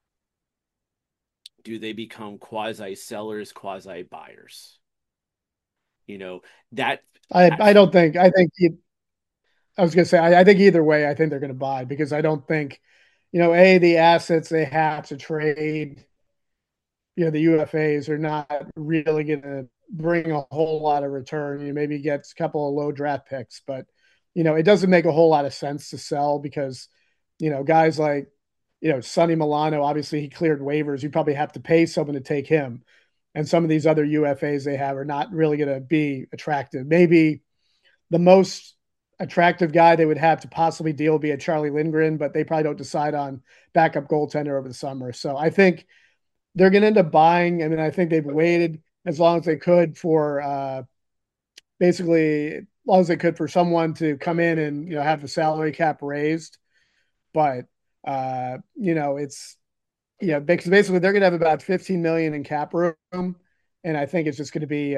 do they become quasi sellers, quasi buyers? You know, that I that's don't think I think I was gonna say I think either way I think they're gonna buy because I don't think the assets they have to trade the UFAs are not really going to bring a whole lot of return. You maybe get a couple of low draft picks, but it doesn't make a whole lot of sense to sell because guys like Sonny Milano, obviously he cleared waivers. You probably have to pay someone to take him, and some of these other UFAs they have are not really going to be attractive. Maybe the most attractive guy they would have to possibly deal would be a Charlie Lindgren, but they probably don't decide on backup goaltender over the summer. So I think they're going to end up buying. I mean, I think they've waited as long as they could for basically as long as they could for someone to come in and have the salary cap raised. But it's because basically they're going to have about 15 million in cap room, and I think it's just going to be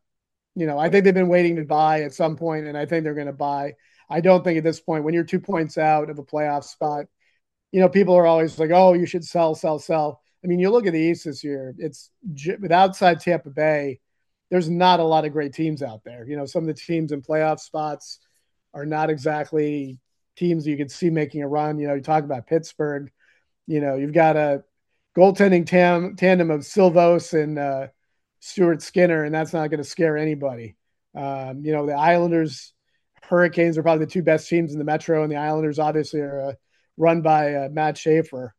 I think they've been waiting to buy at some point, and I think they're going to buy. I don't think at this point when you're 2 points out of a playoff spot, people are always like, oh, you should sell, sell, sell. I mean, you look at the East this year, it's with outside Tampa Bay, there's not a lot of great teams out there. Some of the teams in playoff spots are not exactly teams you could see making a run. You talk about Pittsburgh, you've got a goaltending tandem of Silvos and Stuart Skinner, and that's not going to scare anybody. The Islanders, Hurricanes are probably the two best teams in the Metro, and the Islanders obviously are run by Matt Schaefer.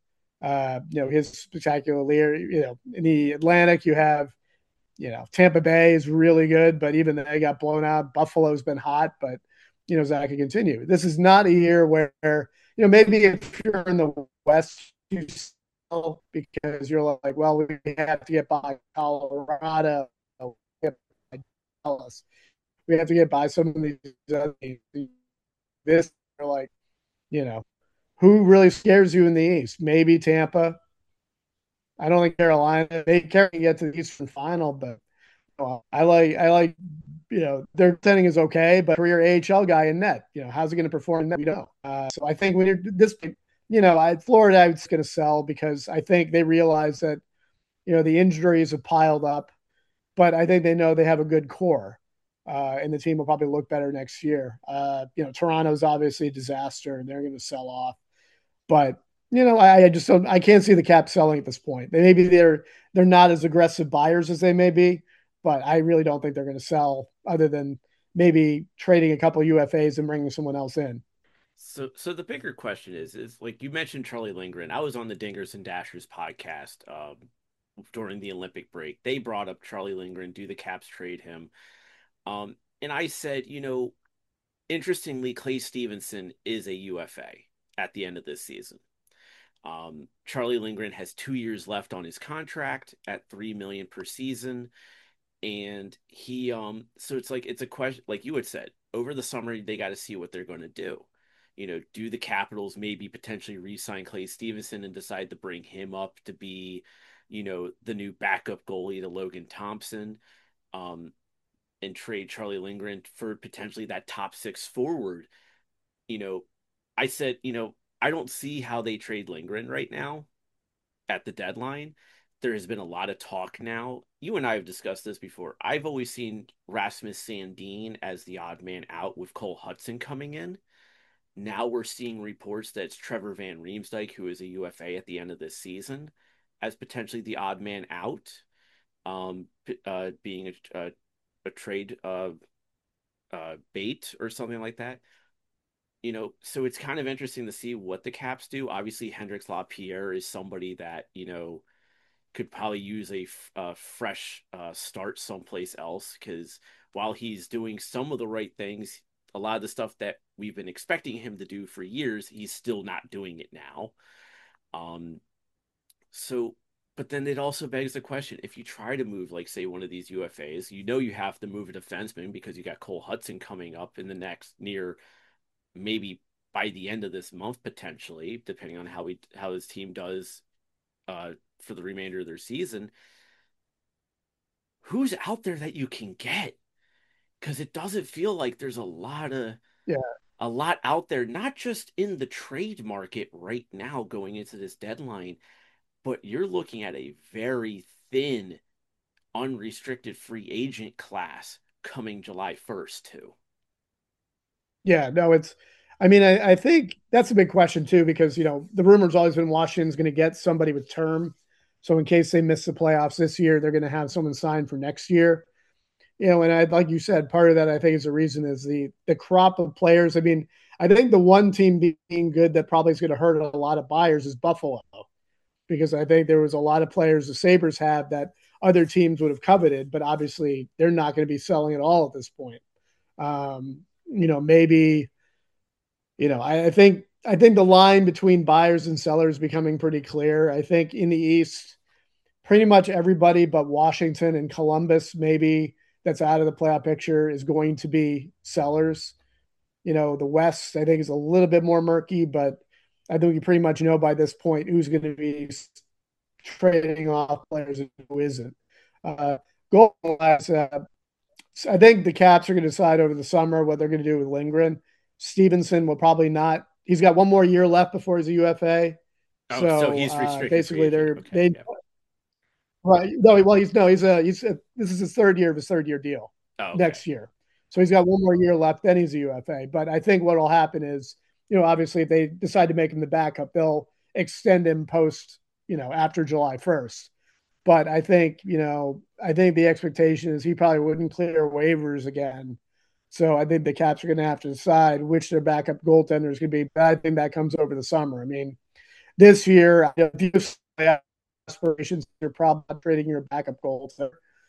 His spectacular leader. In the Atlantic, you have, Tampa Bay is really good, but even they got blown out. Buffalo's been hot, but, that could continue. This is not a year where, maybe if you're in the West, you sell because you're like, well, we have to get by Colorado, get by Dallas. We have to get by some of these other teams. This, are like, you know, who really scares you in the East? Maybe Tampa. I don't think Carolina. They can get to the Eastern Final, but I like their setting is okay, but career AHL guy in net, how's he going to perform in net? We don't know. So I think when you're this, Florida, I was going to sell because I think they realize that the injuries have piled up, but I think they know they have a good core. And the team will probably look better next year. Toronto's obviously a disaster, and they're going to sell off. But I just don't. I can't see the Cap selling at this point. Maybe they're not as aggressive buyers as they may be, but I really don't think they're going to sell, other than maybe trading a couple of UFAs and bringing someone else in. so the bigger question is like you mentioned Charlie Lindgren. I was on the Dingers and Dashers podcast during the Olympic break. They brought up Charlie Lindgren. Do the Caps trade him? And I said, interestingly, Clay Stevenson is a UFA at the end of this season. Charlie Lindgren has 2 years left on his contract at 3 million per season, and he so it's like it's a question like you had said over the summer they got to see what they're going to do. Do the Capitals maybe potentially re-sign Clay Stevenson and decide to bring him up to be, the new backup goalie to Logan Thompson? Um, and trade Charlie Lindgren for potentially that top six forward, you know, I said, I don't see how they trade Lindgren right now at the deadline. There has been a lot of talk now. You and I have discussed this before. I've always seen Rasmus Sandin as the odd man out with Cole Hudson coming in. Now we're seeing reports that it's Trevor Van Riemsdyk, who is a UFA at the end of this season, as potentially the odd man out, being a trade bait or something like that. So it's kind of interesting to see what the Caps do. Obviously, Hendrix Lapierre is somebody that, could probably use a fresh start someplace else because while he's doing some of the right things, a lot of the stuff that we've been expecting him to do for years, he's still not doing it now. Um, so, but then it also begs the question: if you try to move, like, say, one of these UFAs, you have to move a defenseman because you got Cole Hudson coming up in the next near maybe by the end of this month potentially, depending on how his team does uh, for the remainder of their season. Who's out there that you can get? Because it doesn't feel like there's Yeah. a lot out there, not just in the trade market right now going into this deadline, but you're looking at a very thin, unrestricted free agent class coming July 1st, too. Yeah, no, I mean, I think that's a big question too, because, the rumor's always been Washington's going to get somebody with term. So in case they miss the playoffs this year, they're going to have someone signed for next year. And like you said, part of that I think is the reason is the crop of players. I mean, I think the one team being good that probably is going to hurt a lot of buyers is Buffalo, because I think there was a lot of players the Sabres have that other teams would have coveted, but obviously they're not going to be selling at all at this point. Maybe, I think the line between buyers and sellers is becoming pretty clear. I think in the East, pretty much everybody but Washington and Columbus, maybe that's out of the playoff picture, is going to be sellers. The West, I think, is a little bit more murky, but I think you pretty much know by this point who's going to be trading off players and who isn't. Uh, Goal wise, I think the Caps are going to decide over the summer what they're going to do with Lindgren. Stevenson will probably not. He's got one more year left before he's a UFA. Oh, so So he's restricted free basically, agent. Okay, they yeah. right. No, well, this is his third year of his third year deal Oh, okay. next year. So he's got one more year left. Then he's a UFA. But I think what will happen is, obviously, if they decide to make him the backup, they'll extend him post, after July 1st. But I think the expectation is he probably wouldn't clear waivers again. So I think the Caps are going to have to decide which their backup goaltender is going to be. But I think that comes over the summer. I mean, this year, if you have aspirations, you're probably not trading your backup goaltender.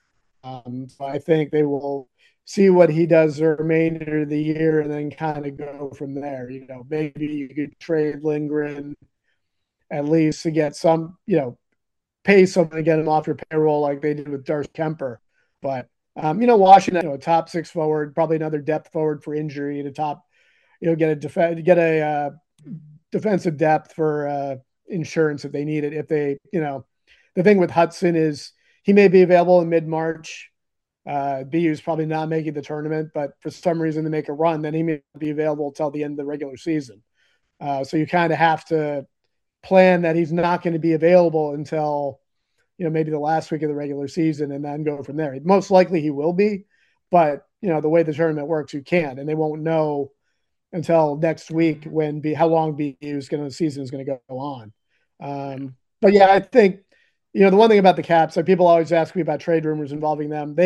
So I think they will see what he does the remainder of the year and then kind of go from there. Maybe you could trade Lindgren at least to get some, pay someone to get him off your payroll like they did with Darcy Kemper. But Washington, a top six forward, probably another depth forward for injury to top, get a defensive depth for insurance if they need it. If they, the thing with Hudson is he may be available in mid March. BU is probably not making the tournament, but for some reason they make a run, then he may be available until the end of the regular season. So you kind of have to plan that he's not going to be available until maybe the last week of the regular season and then go from there. Most likely he will be, but the way the tournament works, you can't, and they won't know until next week when how long BU's season is going to go on. Yeah. But yeah, I think the one thing about the Caps, like people always ask me about trade rumors involving them.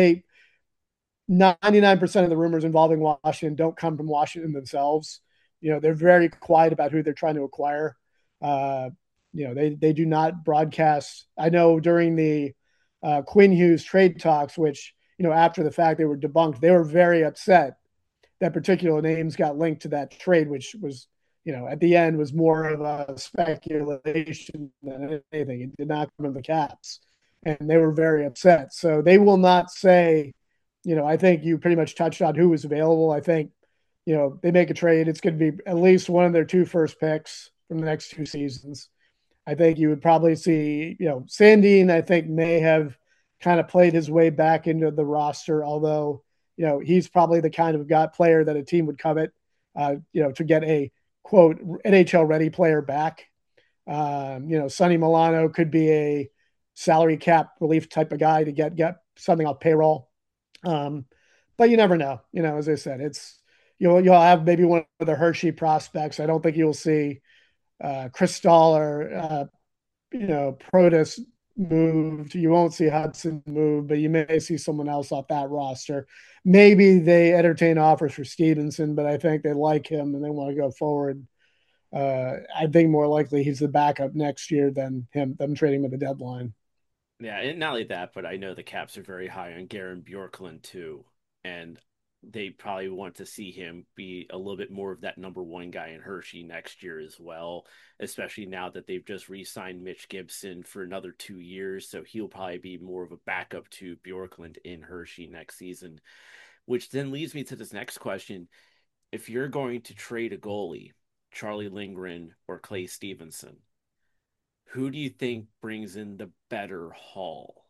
99% of the rumors involving Washington don't come from Washington themselves. They're very quiet about who they're trying to acquire. Uh, they do not broadcast. I know during the Quinn Hughes trade talks, which after the fact they were debunked, they were very upset that particular names got linked to that trade, which was at the end was more of a speculation than anything. It did not come from the Caps, and they were very upset. So they will not say. I think you pretty much touched on who was available. I think they make a trade, it's going to be at least one of their two first picks from the next two seasons. I think you would probably see, Sandin, I think, may have kind of played his way back into the roster, although, he's probably the kind of guy player that a team would covet, to get a quote NHL ready player back. Sonny Milano could be a salary cap relief type of guy to get something off payroll. Um, but you never know. As I said, you'll have maybe one of the Hershey prospects. I don't think you'll see Chris Stahl or Protas moved. You won't see Hudson move, but you may see someone else off that roster. Maybe they entertain offers for Stevenson, but I think they like him and they want to go forward. I think more likely he's the backup next year than them trading with the deadline. Yeah, and not only that, but I know the Caps are very high on Garen Bjorklund too, and they probably want to see him be a little bit more of that number one guy in Hershey next year as well, especially now that they've just re-signed Mitch Gibson for another 2 years, so he'll probably be more of a backup to Bjorklund in Hershey next season, which then leads me to this next question. If you're going to trade a goalie, Charlie Lindgren or Clay Stevenson, who do you think brings in the better haul,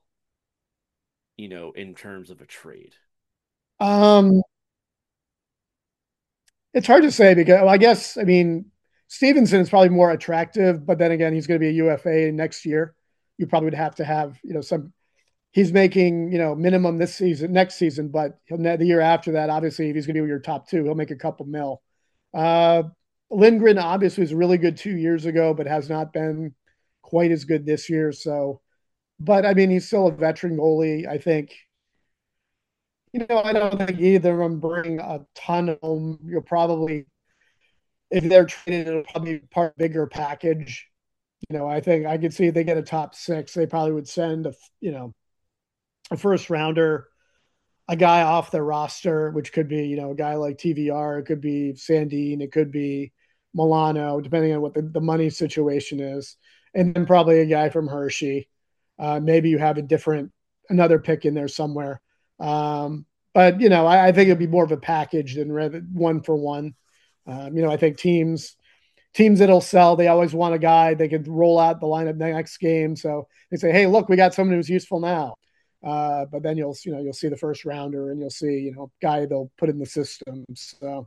in terms of a trade? Um, it's hard to say because well, I guess I mean Stevenson is probably more attractive, but then again, he's going to be a UFA next year. You probably would have to have some. He's making minimum this season, next season, but the year after that, obviously, if he's going to be your top two, he'll make a couple mil. Uh, Lindgren obviously was really good 2 years ago, but has not been quite as good this year. So, but I mean, he's still a veteran goalie. I think I don't think either of them bring a ton of them. You'll probably, if they're traded, it'll probably be part bigger package. I think I could see if they get a top six, they probably would send a first rounder, a guy off their roster, which could be a guy like TVR, it could be Sandine, it could be Milano, depending on what the money situation is, and then probably a guy from Hershey. Maybe you have another pick in there somewhere. But I think it'd be more of a package than one for one. I think teams that'll sell, they always want a guy they could roll out the lineup next game. So they say, hey, look, we got someone who's useful now. But then you'll see the first rounder and you'll see guy they'll put in the system. So,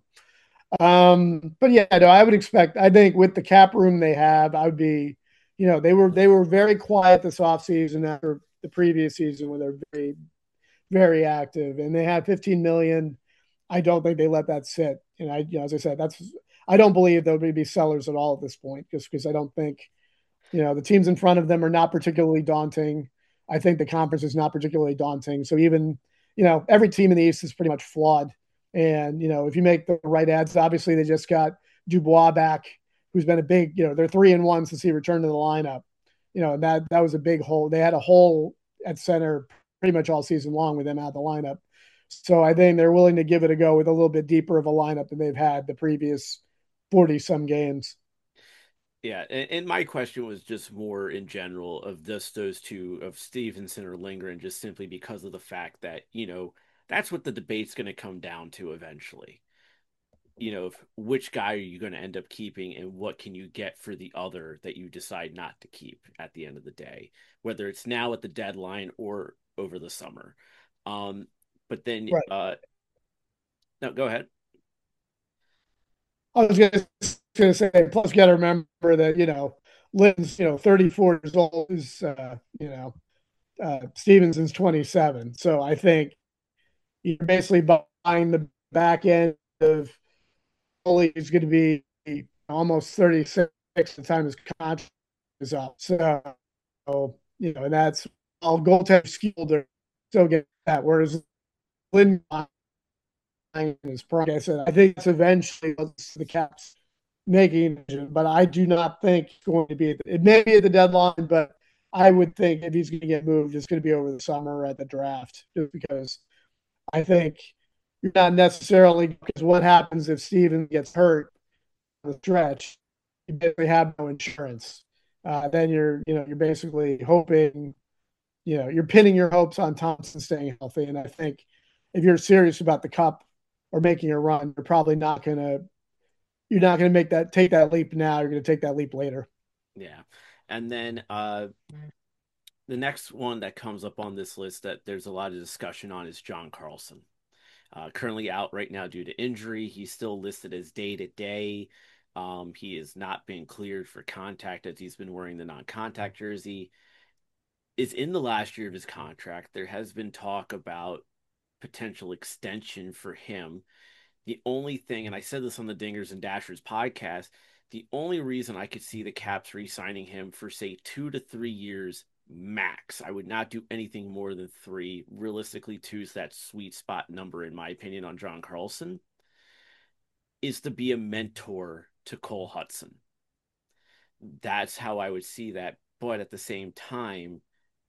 but yeah, no, I would expect. I think with the cap room they have, I would be, they were very quiet this offseason after the previous season where they're very very active and they had 15 million. I don't think they let that sit. And as I said, I don't believe there would be sellers at all at this point, just because I don't think the teams in front of them are not particularly daunting. I think the conference is not particularly daunting. So even, every team in the East is pretty much flawed. And, if you make the right ads, obviously they just got Dubois back, who's been a big, they're 3-1 since he returned to the lineup. And that was a big hole. They had a hole at center pretty much all season long with them out of the lineup. So I think they're willing to give it a go with a little bit deeper of a lineup than they've had the previous 40 some games. Yeah, and my question was just more in general of just those two of Stevenson or Lindgren, just simply because of the fact that, that's what the debate's going to come down to eventually. Which guy are you going to end up keeping and what can you get for the other that you decide not to keep at the end of the day, whether it's now at the deadline or over the summer. But then, Right. no, go ahead. I was going to say, plus you got to remember that, Lynn's, 34 years old is, Stevenson's 27. So I think you're basically buying the back end of Foley, going to be almost 36 at the time his contract is up. So, and that's all goaltender skilled are still get that. Whereas Lynn is prime. Like I said, I think it's eventually the Caps making, but I do not think it's going to be. It may be at the deadline, but I would think if he's going to get moved, it's going to be over the summer at the draft, just because I think you're not necessarily because what happens if Steven gets hurt on the stretch, you basically have no insurance. Then you're basically hoping, you're pinning your hopes on Thompson staying healthy. And I think if you're serious about the cup or making a run, you're not gonna take that leap now. You're gonna take that leap later. Yeah. And then the next one that comes up on this list that there's a lot of discussion on is John Carlson. Currently out right now due to injury. He's still listed as day to day. He has not been cleared for contact as he's been wearing the non-contact jersey. Is in the last year of his contract. There has been talk about potential extension for him. The only thing, and I said this on the Dingers and Dashers podcast, the only reason I could see the Caps re-signing him for say 2 to 3 years max. I would not do anything more than three. Realistically, two is that sweet spot number, in my opinion, on John Carlson, is to be a mentor to Cole Hudson. That's how I would see that. But at the same time,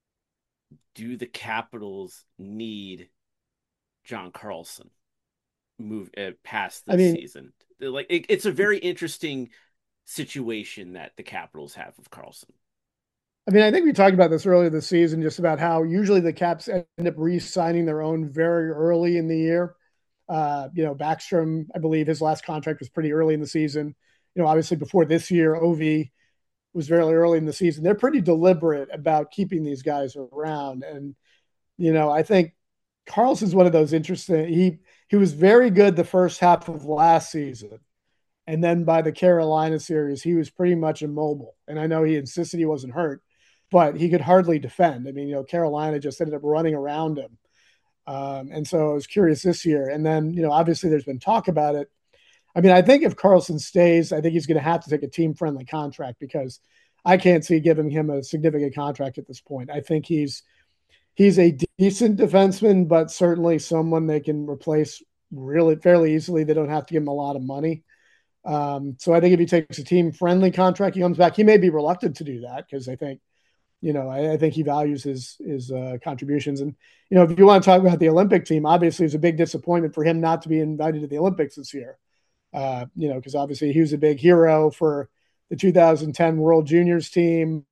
do the Capitals need John Carlson move past I this mean, season? Like it's a very interesting situation that the Capitals have with Carlson. I think we talked about this earlier this season, just about how usually the Caps end up re-signing their own very early in the year. Backstrom, I believe his last contract was pretty early in the season. Obviously before this year, Ovi was very early in the season. They're pretty deliberate about keeping these guys around, and I think Carlson's one of those interesting. He was very good the first half of last season, and then by the Carolina series, he was pretty much immobile. And I know he insisted he wasn't hurt, but he could hardly defend. I mean, Carolina just ended up running around him. And so I was curious this year. And then, obviously there's been talk about it. I mean, I think if Carlson stays, I think he's going to have to take a team friendly contract because I can't see giving him a significant contract at this point. I think he's a decent defenseman, but certainly someone they can replace really fairly easily. They don't have to give him a lot of money. So I think if he takes a team friendly contract, he comes back. He may be reluctant to do that because I think, I think he values his contributions. And if you want to talk about the Olympic team, obviously it's a big disappointment for him not to be invited to the Olympics this year. Because obviously he was a big hero for the 2010 World Juniors team.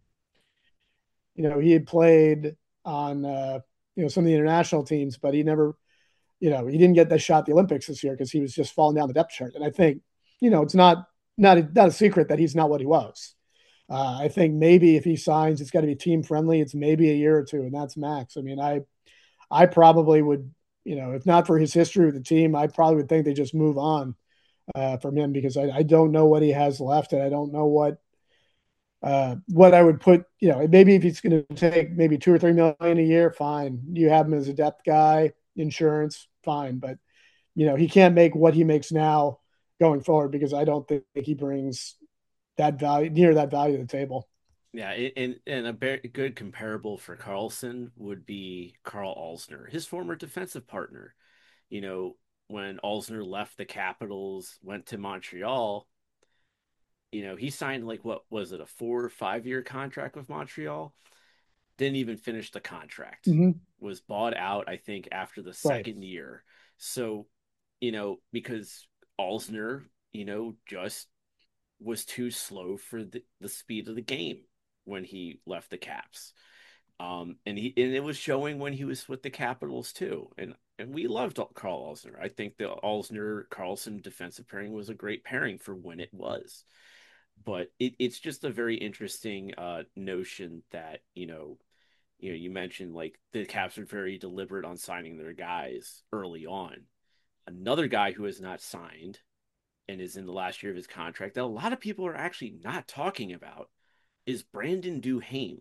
He had played on some of the international teams, but he never, he didn't get that shot at the Olympics this year because he was just falling down the depth chart. And I think, it's not a secret that he's not what he was. I think maybe if he signs, it's got to be team friendly. It's maybe a year or two, and that's max. I mean, I probably would, if not for his history with the team, I probably would think they just move on from him because I don't know what he has left, and I don't know what I would put. Maybe if he's going to take maybe 2 or 3 million a year, fine. You have him as a depth guy, insurance, fine. But he can't make what he makes now going forward because I don't think he brings that value near that value to the table. Yeah, and a very good comparable for Carlson would be Carl Alsner, his former defensive partner. You know, when Alsner left the Capitals, went to Montreal, he signed like what was it, a 4 or 5 year contract with Montreal? Didn't even finish the contract. Mm-hmm. Was bought out, I think, after the Right. second year. So, because Alsner, just was too slow for the speed of the game when he left the Caps. And it was showing when he was with the Capitals too. And we loved Carl Alsner. I think the Alsner Carlson defensive pairing was a great pairing for when it was. But it's just a very interesting notion that you mentioned like the Caps are very deliberate on signing their guys early on. Another guy who has not signed and is in the last year of his contract that a lot of people are actually not talking about is Brandon Duhaime,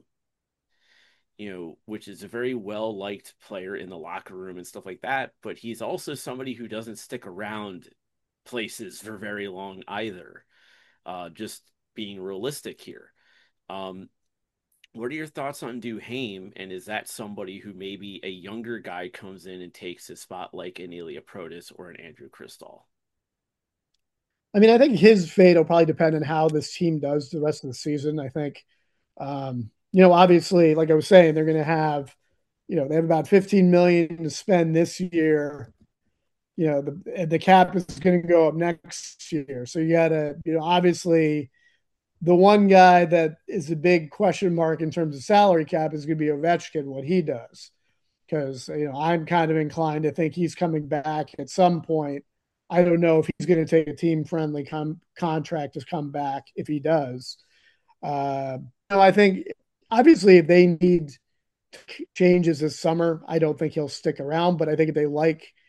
which is a very well liked player in the locker room and stuff like that. But he's also somebody who doesn't stick around places for very long either. Just being realistic here. Um, what are your thoughts on Duhaime? And is that somebody who maybe a younger guy comes in and takes his spot like an Ilya Protas or an Andrew Cristall? I mean, I think his fate will probably depend on how this team does the rest of the season. I think, obviously, like I was saying, they're going to have, they have about 15 million to spend this year. The cap is going to go up next year, so you got to, obviously, the one guy that is a big question mark in terms of salary cap is going to be Ovechkin, what he does. Because, I'm kind of inclined to think he's coming back at some point. I don't know if he's going to take a team friendly contract to come back if he does. I think obviously if they need changes this summer, I don't think he'll stick around. But I think if they like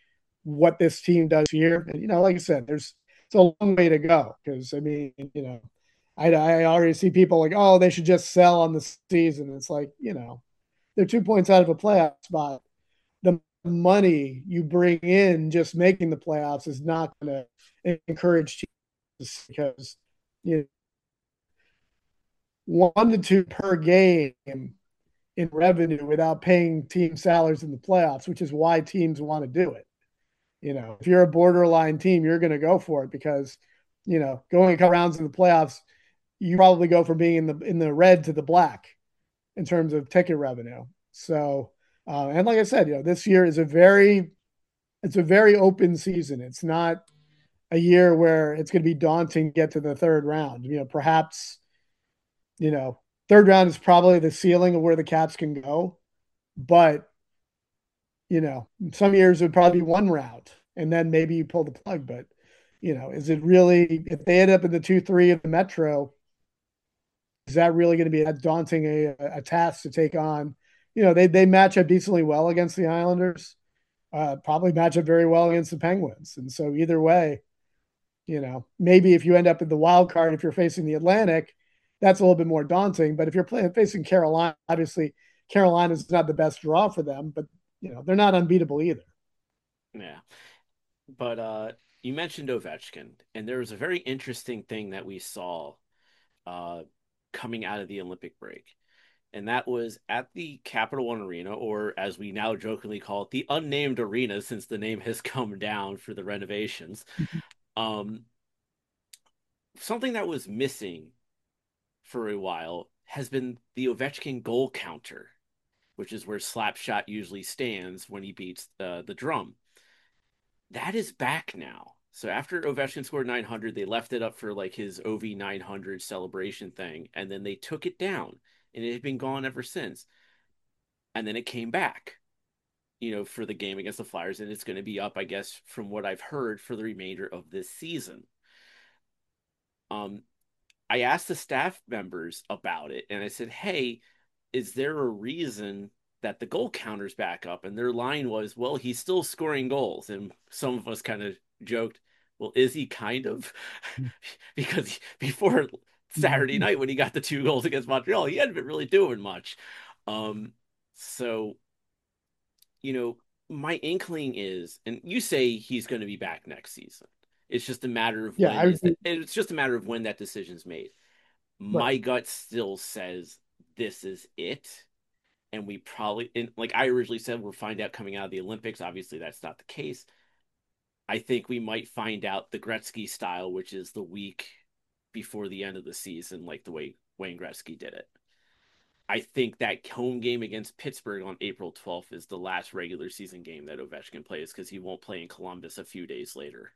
what this team does here. And like I said, it's a long way to go because I mean, I already see people like, oh, they should just sell on the season. It's like, they're 2 points out of a playoff spot. The money you bring in just making the playoffs is not going to encourage teams because you know 1 to 2 per game in revenue without paying team salaries in the playoffs, which is why teams want to do it. If you're a borderline team, you're going to go for it because, going a couple rounds in the playoffs, you probably go from being in the red to the black in terms of ticket revenue. So, and like I said, this year is it's a very open season. It's not a year where it's going to be daunting to get to the third round. Perhaps, you know, third round is probably the ceiling of where the Caps can go, but some years it would probably be one round and then maybe you pull the plug. But is it really, if they end up in the 2-3 of the Metro, is that really going to be that daunting a task to take on? They match up decently well against the Islanders, probably match up very well against the Penguins. And so either way, maybe if you end up in the wild card, if you're facing the Atlantic, that's a little bit more daunting. But if you're facing Carolina, obviously Carolina's not the best draw for them, but they're not unbeatable either. Yeah. But you mentioned Ovechkin, and there was a very interesting thing that we saw uh, coming out of the Olympic break. And that was at the Capital One Arena, or as we now jokingly call it, the unnamed arena, since the name has come down for the renovations. Um, Something that was missing for a while has been the Ovechkin goal counter, which is where Slapshot usually stands when he beats the drum. That is back now. So after Ovechkin scored 900, they left it up for like his OV 900 celebration thing, and then they took it down, and it had been gone ever since. And then it came back, for the game against the Flyers, and it's going to be up, I guess, from what I've heard, for the remainder of this season. Um, I asked the staff members about it, and I said, "Hey, is there a reason that the goal counter's back up?" And their line was, "Well, he's still scoring goals." And some of us kind of joked, "Well, is he kind of?" Because before Saturday night, when he got the 2 goals against Montreal, he hadn't been really doing much. Um, so you know, my inkling is, and you say he's going to be back next season. It's just a matter of Yeah, when I would is that. be It's just a matter of when that decision's made. right. My gut still says this is it, and we probably, and like I originally said, we'll find out coming out of the Olympics. Obviously, that's not the case. I think we might find out the Gretzky style, which is the week before the end of the season, like the way Wayne Gretzky did it. I think that home game against Pittsburgh on April 12th is the last regular season game that Ovechkin plays because he won't play in Columbus a few days later.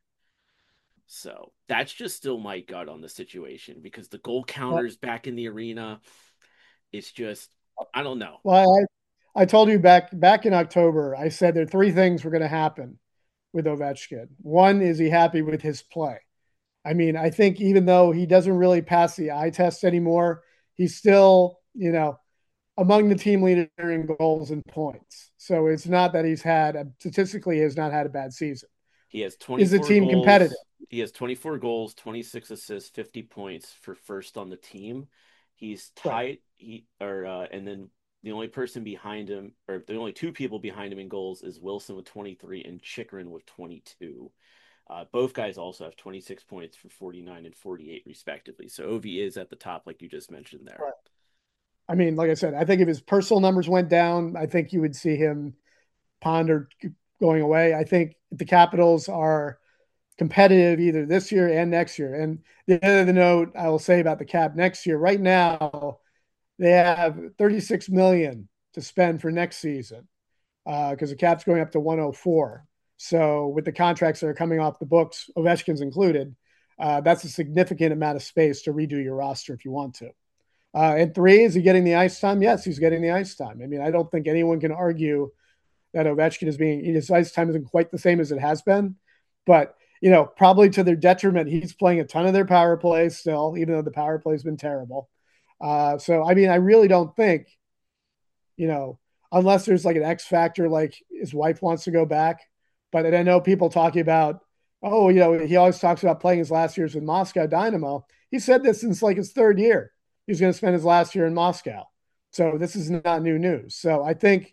So that's just still my gut on the situation because the goal Well, counters back in the arena. It's just, I don't know. well, I told you back in October, I said there are three things were going to happen with Ovechkin. One is he happy with his play. I mean, I think even though he doesn't really pass the eye test anymore, he's still, among the team leader in goals and points. So it's not that statistically he has not had a bad season. He has Is the 24 team competitive? goals. He has 24 goals, 26 assists, 50 points for first on the team. He's Right. tied and then the only person behind him, or the only two people behind him in goals, is Wilson with 23 and Chychrun with 22. Both guys also have 26 points for 49 and 48 respectively. So Ovi is at the top, like you just mentioned there. Right. I mean, like I said, I think if his personal numbers went down, I think you would see him ponder going away. I think the Capitals are competitive either this year and next year. And the other note I will say about the cap next year, right now they have 36 million to spend for next season because the cap's going up to 104. So with the contracts that are coming off the books, Ovechkin's included, that's a significant amount of space to redo your roster if you want to. And three, is he getting the ice time? Yes, he's getting the ice time. I mean, I don't think anyone can argue that Ovechkin is being his ice time isn't quite the same as it has been, but probably to their detriment, he's playing a ton of their power plays still, even though the power play has been terrible. So I mean, I really don't think, you know, unless there's like an X factor, like his wife wants to go back, But I know people talking about, oh, he always talks about playing his last years with Moscow Dynamo. He said this since like his third year. He's going to spend his last year in Moscow. So this is not new news. So I think,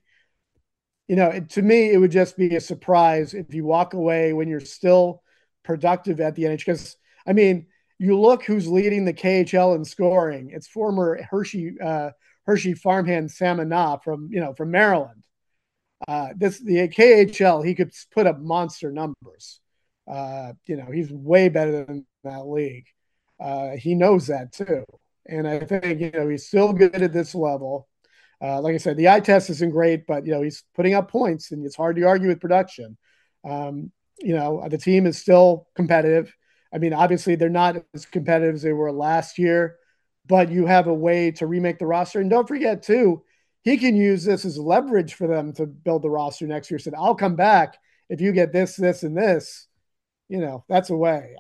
to me, it would just be a surprise if you walk away when you're still productive at the NH. Because, I mean, you look who's leading the KHL in scoring. It's former Hershey farmhand Sam Anah from Maryland. The KHL, he could put up monster numbers. He's way better than that league. He knows that too, and I think he's still good at this level. Like I said, the eye test isn't great, but he's putting up points, and it's hard to argue with production. The team is still competitive. I mean, obviously they're not as competitive as they were last year, but you have a way to remake the roster. And don't forget too, he can use this as leverage for them to build the roster next year. Said, I'll come back if you get this, this, and this. That's a way.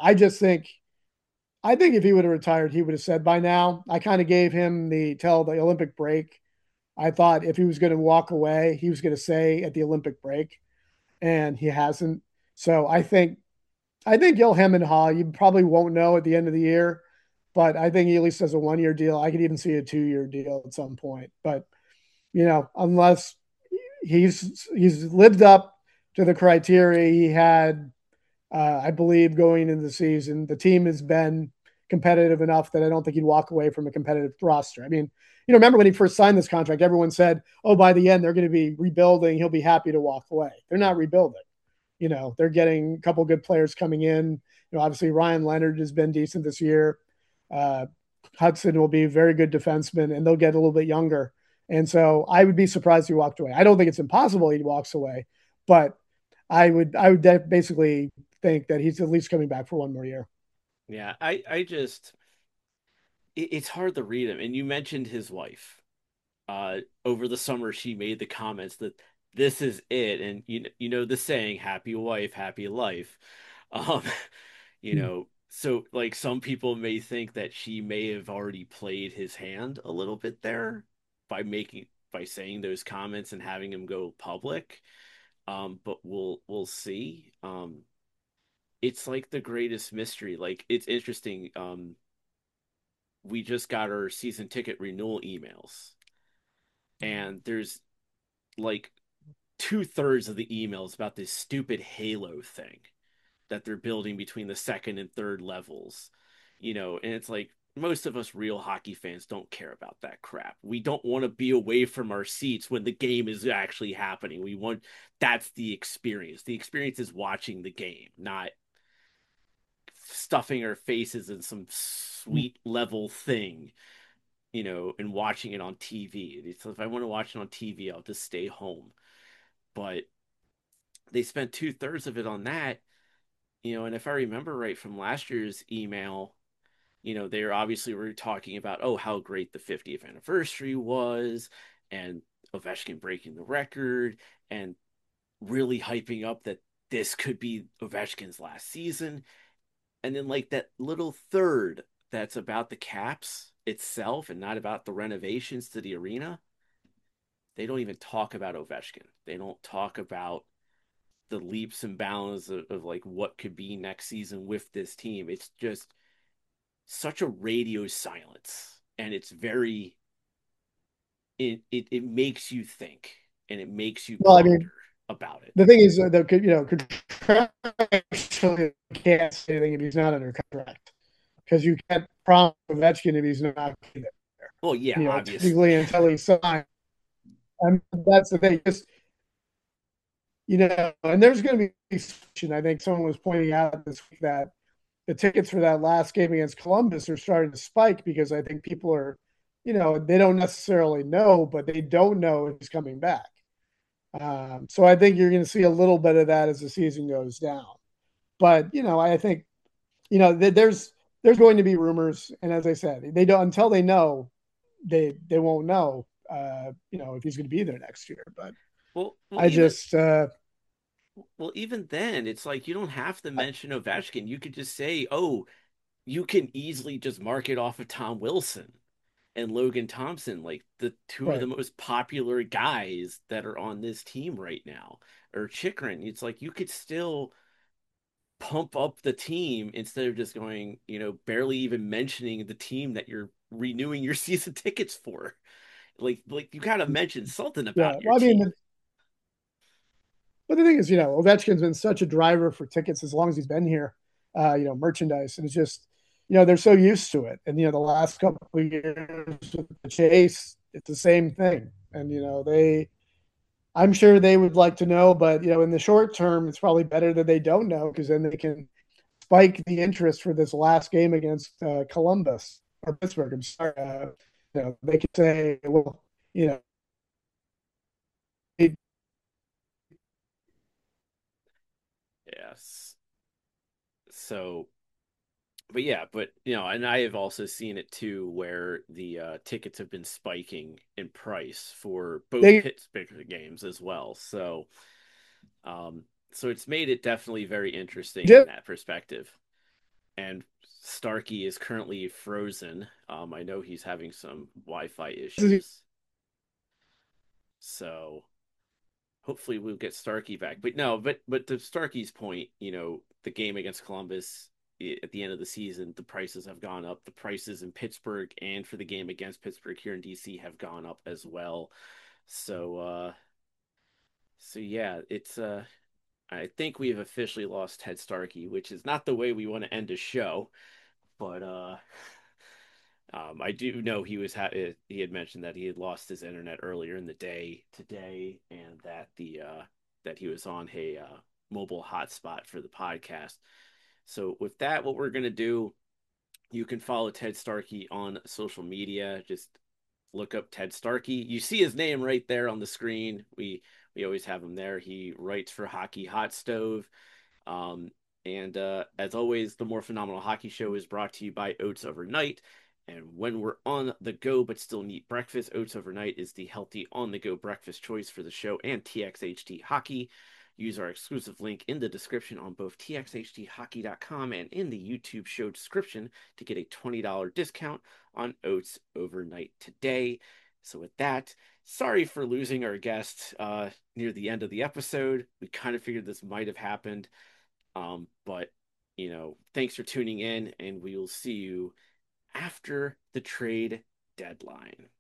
I think if he would have retired, he would have said by now. I kind of gave him the Olympic break. I thought if he was going to walk away, he was going to say at the Olympic break, and he hasn't. So I think you'll hem and haw. You probably won't know at the end of the year, but I think he at least has a 1 year deal. I could even see a 2 year deal at some point. But unless he's lived up to the criteria he had, I believe going into the season, the team has been competitive enough that I don't think he'd walk away from a competitive roster. I mean, remember when he first signed this contract, everyone said, "Oh, by the end they're going to be rebuilding. He'll be happy to walk away." They're not rebuilding. They're getting a couple good players coming in. Obviously Ryan Leonard has been decent this year. Uh, Hudson will be a very good defenseman, and they'll get a little bit younger. And so I would be surprised if he walked away. I don't think it's impossible he walks away, but I would basically think that he's at least coming back for 1 more year. Yeah, I just it's hard to read him. And you mentioned his wife. Over the summer she made the comments that this is it, and you know the saying, happy wife, happy life. Um, so like some people may think that she may have already played his hand a little bit there by saying those comments and having him go public. But we'll see. It's like the greatest mystery. Like it's interesting. We just got our season ticket renewal emails, and there's like two-thirds of the emails about this stupid Halo thing that they're building between the second and third levels. And it's like most of us real hockey fans don't care about that crap. We don't want to be away from our seats when the game is actually happening. We want That's the experience. The experience is watching the game, not stuffing our faces in some sweet level thing, and watching it on TV. So if I want to watch it on TV, I'll just stay home. But they spent two-thirds of it on that, and if I remember right from last year's email, they were talking about, oh, how great the 50th anniversary was, and Ovechkin breaking the record, and really hyping up that this could be Ovechkin's last season. And then like that little third that's about the Caps itself and not about the renovations to the arena, they don't even talk about Ovechkin. They don't talk about the leaps and bounds of like what could be next season with this team. It's just such a radio silence, and it's very it makes you think, and it makes you Well, I ponder mean, about it. the thing is, contractually can't say anything if he's not under contract because you can't promise Ovechkin if he's not there. Well, yeah, Technically obviously. until he's signed. And that's the thing. Just and there's going to be. I think someone was pointing out this week that the tickets for that last game against Columbus are starting to spike because I think people are, they don't necessarily know, but they don't know if he's coming back. So I think you're going to see a little bit of that as the season goes down. But I think there's going to be rumors, and as I said, they don't until they know, they won't know, if he's going to be there next year. But well well I even just well even then it's like you don't have to mention Ovechkin. You could just say, oh, you can easily just mark it off of Tom Wilson and Logan Thompson, like the two of the right. most popular guys that are on this team right now, or Chikrin. It's like you could still pump up the team instead of just going, barely even mentioning the team that you're renewing your season tickets for. Like you gotta mention something Yeah. about your Well, I mean, team. but the thing is, Ovechkin's been such a driver for tickets as long as he's been here, merchandise. And it's just, they're so used to it. And, the last couple of years with the Chase, it's the same thing. And, I'm sure they would like to know, but, in the short term, it's probably better that they don't know because then they can spike the interest for this last game against Columbus or Pittsburgh. I'm sorry. They could say, well, you know, it, Yes. So, but yeah, but and I have also seen it too, where the tickets have been spiking in price for both they Pittsburgh games as well. Um, so it's made it definitely very interesting in just that perspective. And Starkey is currently frozen. I know he's having some Wi-Fi issues, so hopefully we'll get Starkey back. But no, but to Starkey's point, the game against Columbus at the end of the season, the prices have gone up. The prices in Pittsburgh and for the game against Pittsburgh here in DC have gone up as well. So so yeah, it's I think we've officially lost Ted Starkey, which is not the way we want to end a show, but I do know he had mentioned that he had lost his internet earlier in the day today, and that that he was on a mobile hotspot for the podcast. So with that, what we're gonna do, you can follow Ted Starkey on social media. Just look up Ted Starkey. You see his name right there on the screen. We always have him there. He writes for Hockey Hot Stove. Um, and as always, the More Phenomenal Hockey Show is brought to you by Oats Overnight. And when we're on the go but still need breakfast, Oats Overnight is the healthy on the go breakfast choice for the show and TXHT Hockey. Use our exclusive link in the description on both txhthockey.com and in the YouTube show description to get a $20 discount on Oats Overnight today. So, with that, sorry for losing our guest near the end of the episode. We kind of figured this might have happened. But thanks for tuning in, and we will see you after the trade deadline.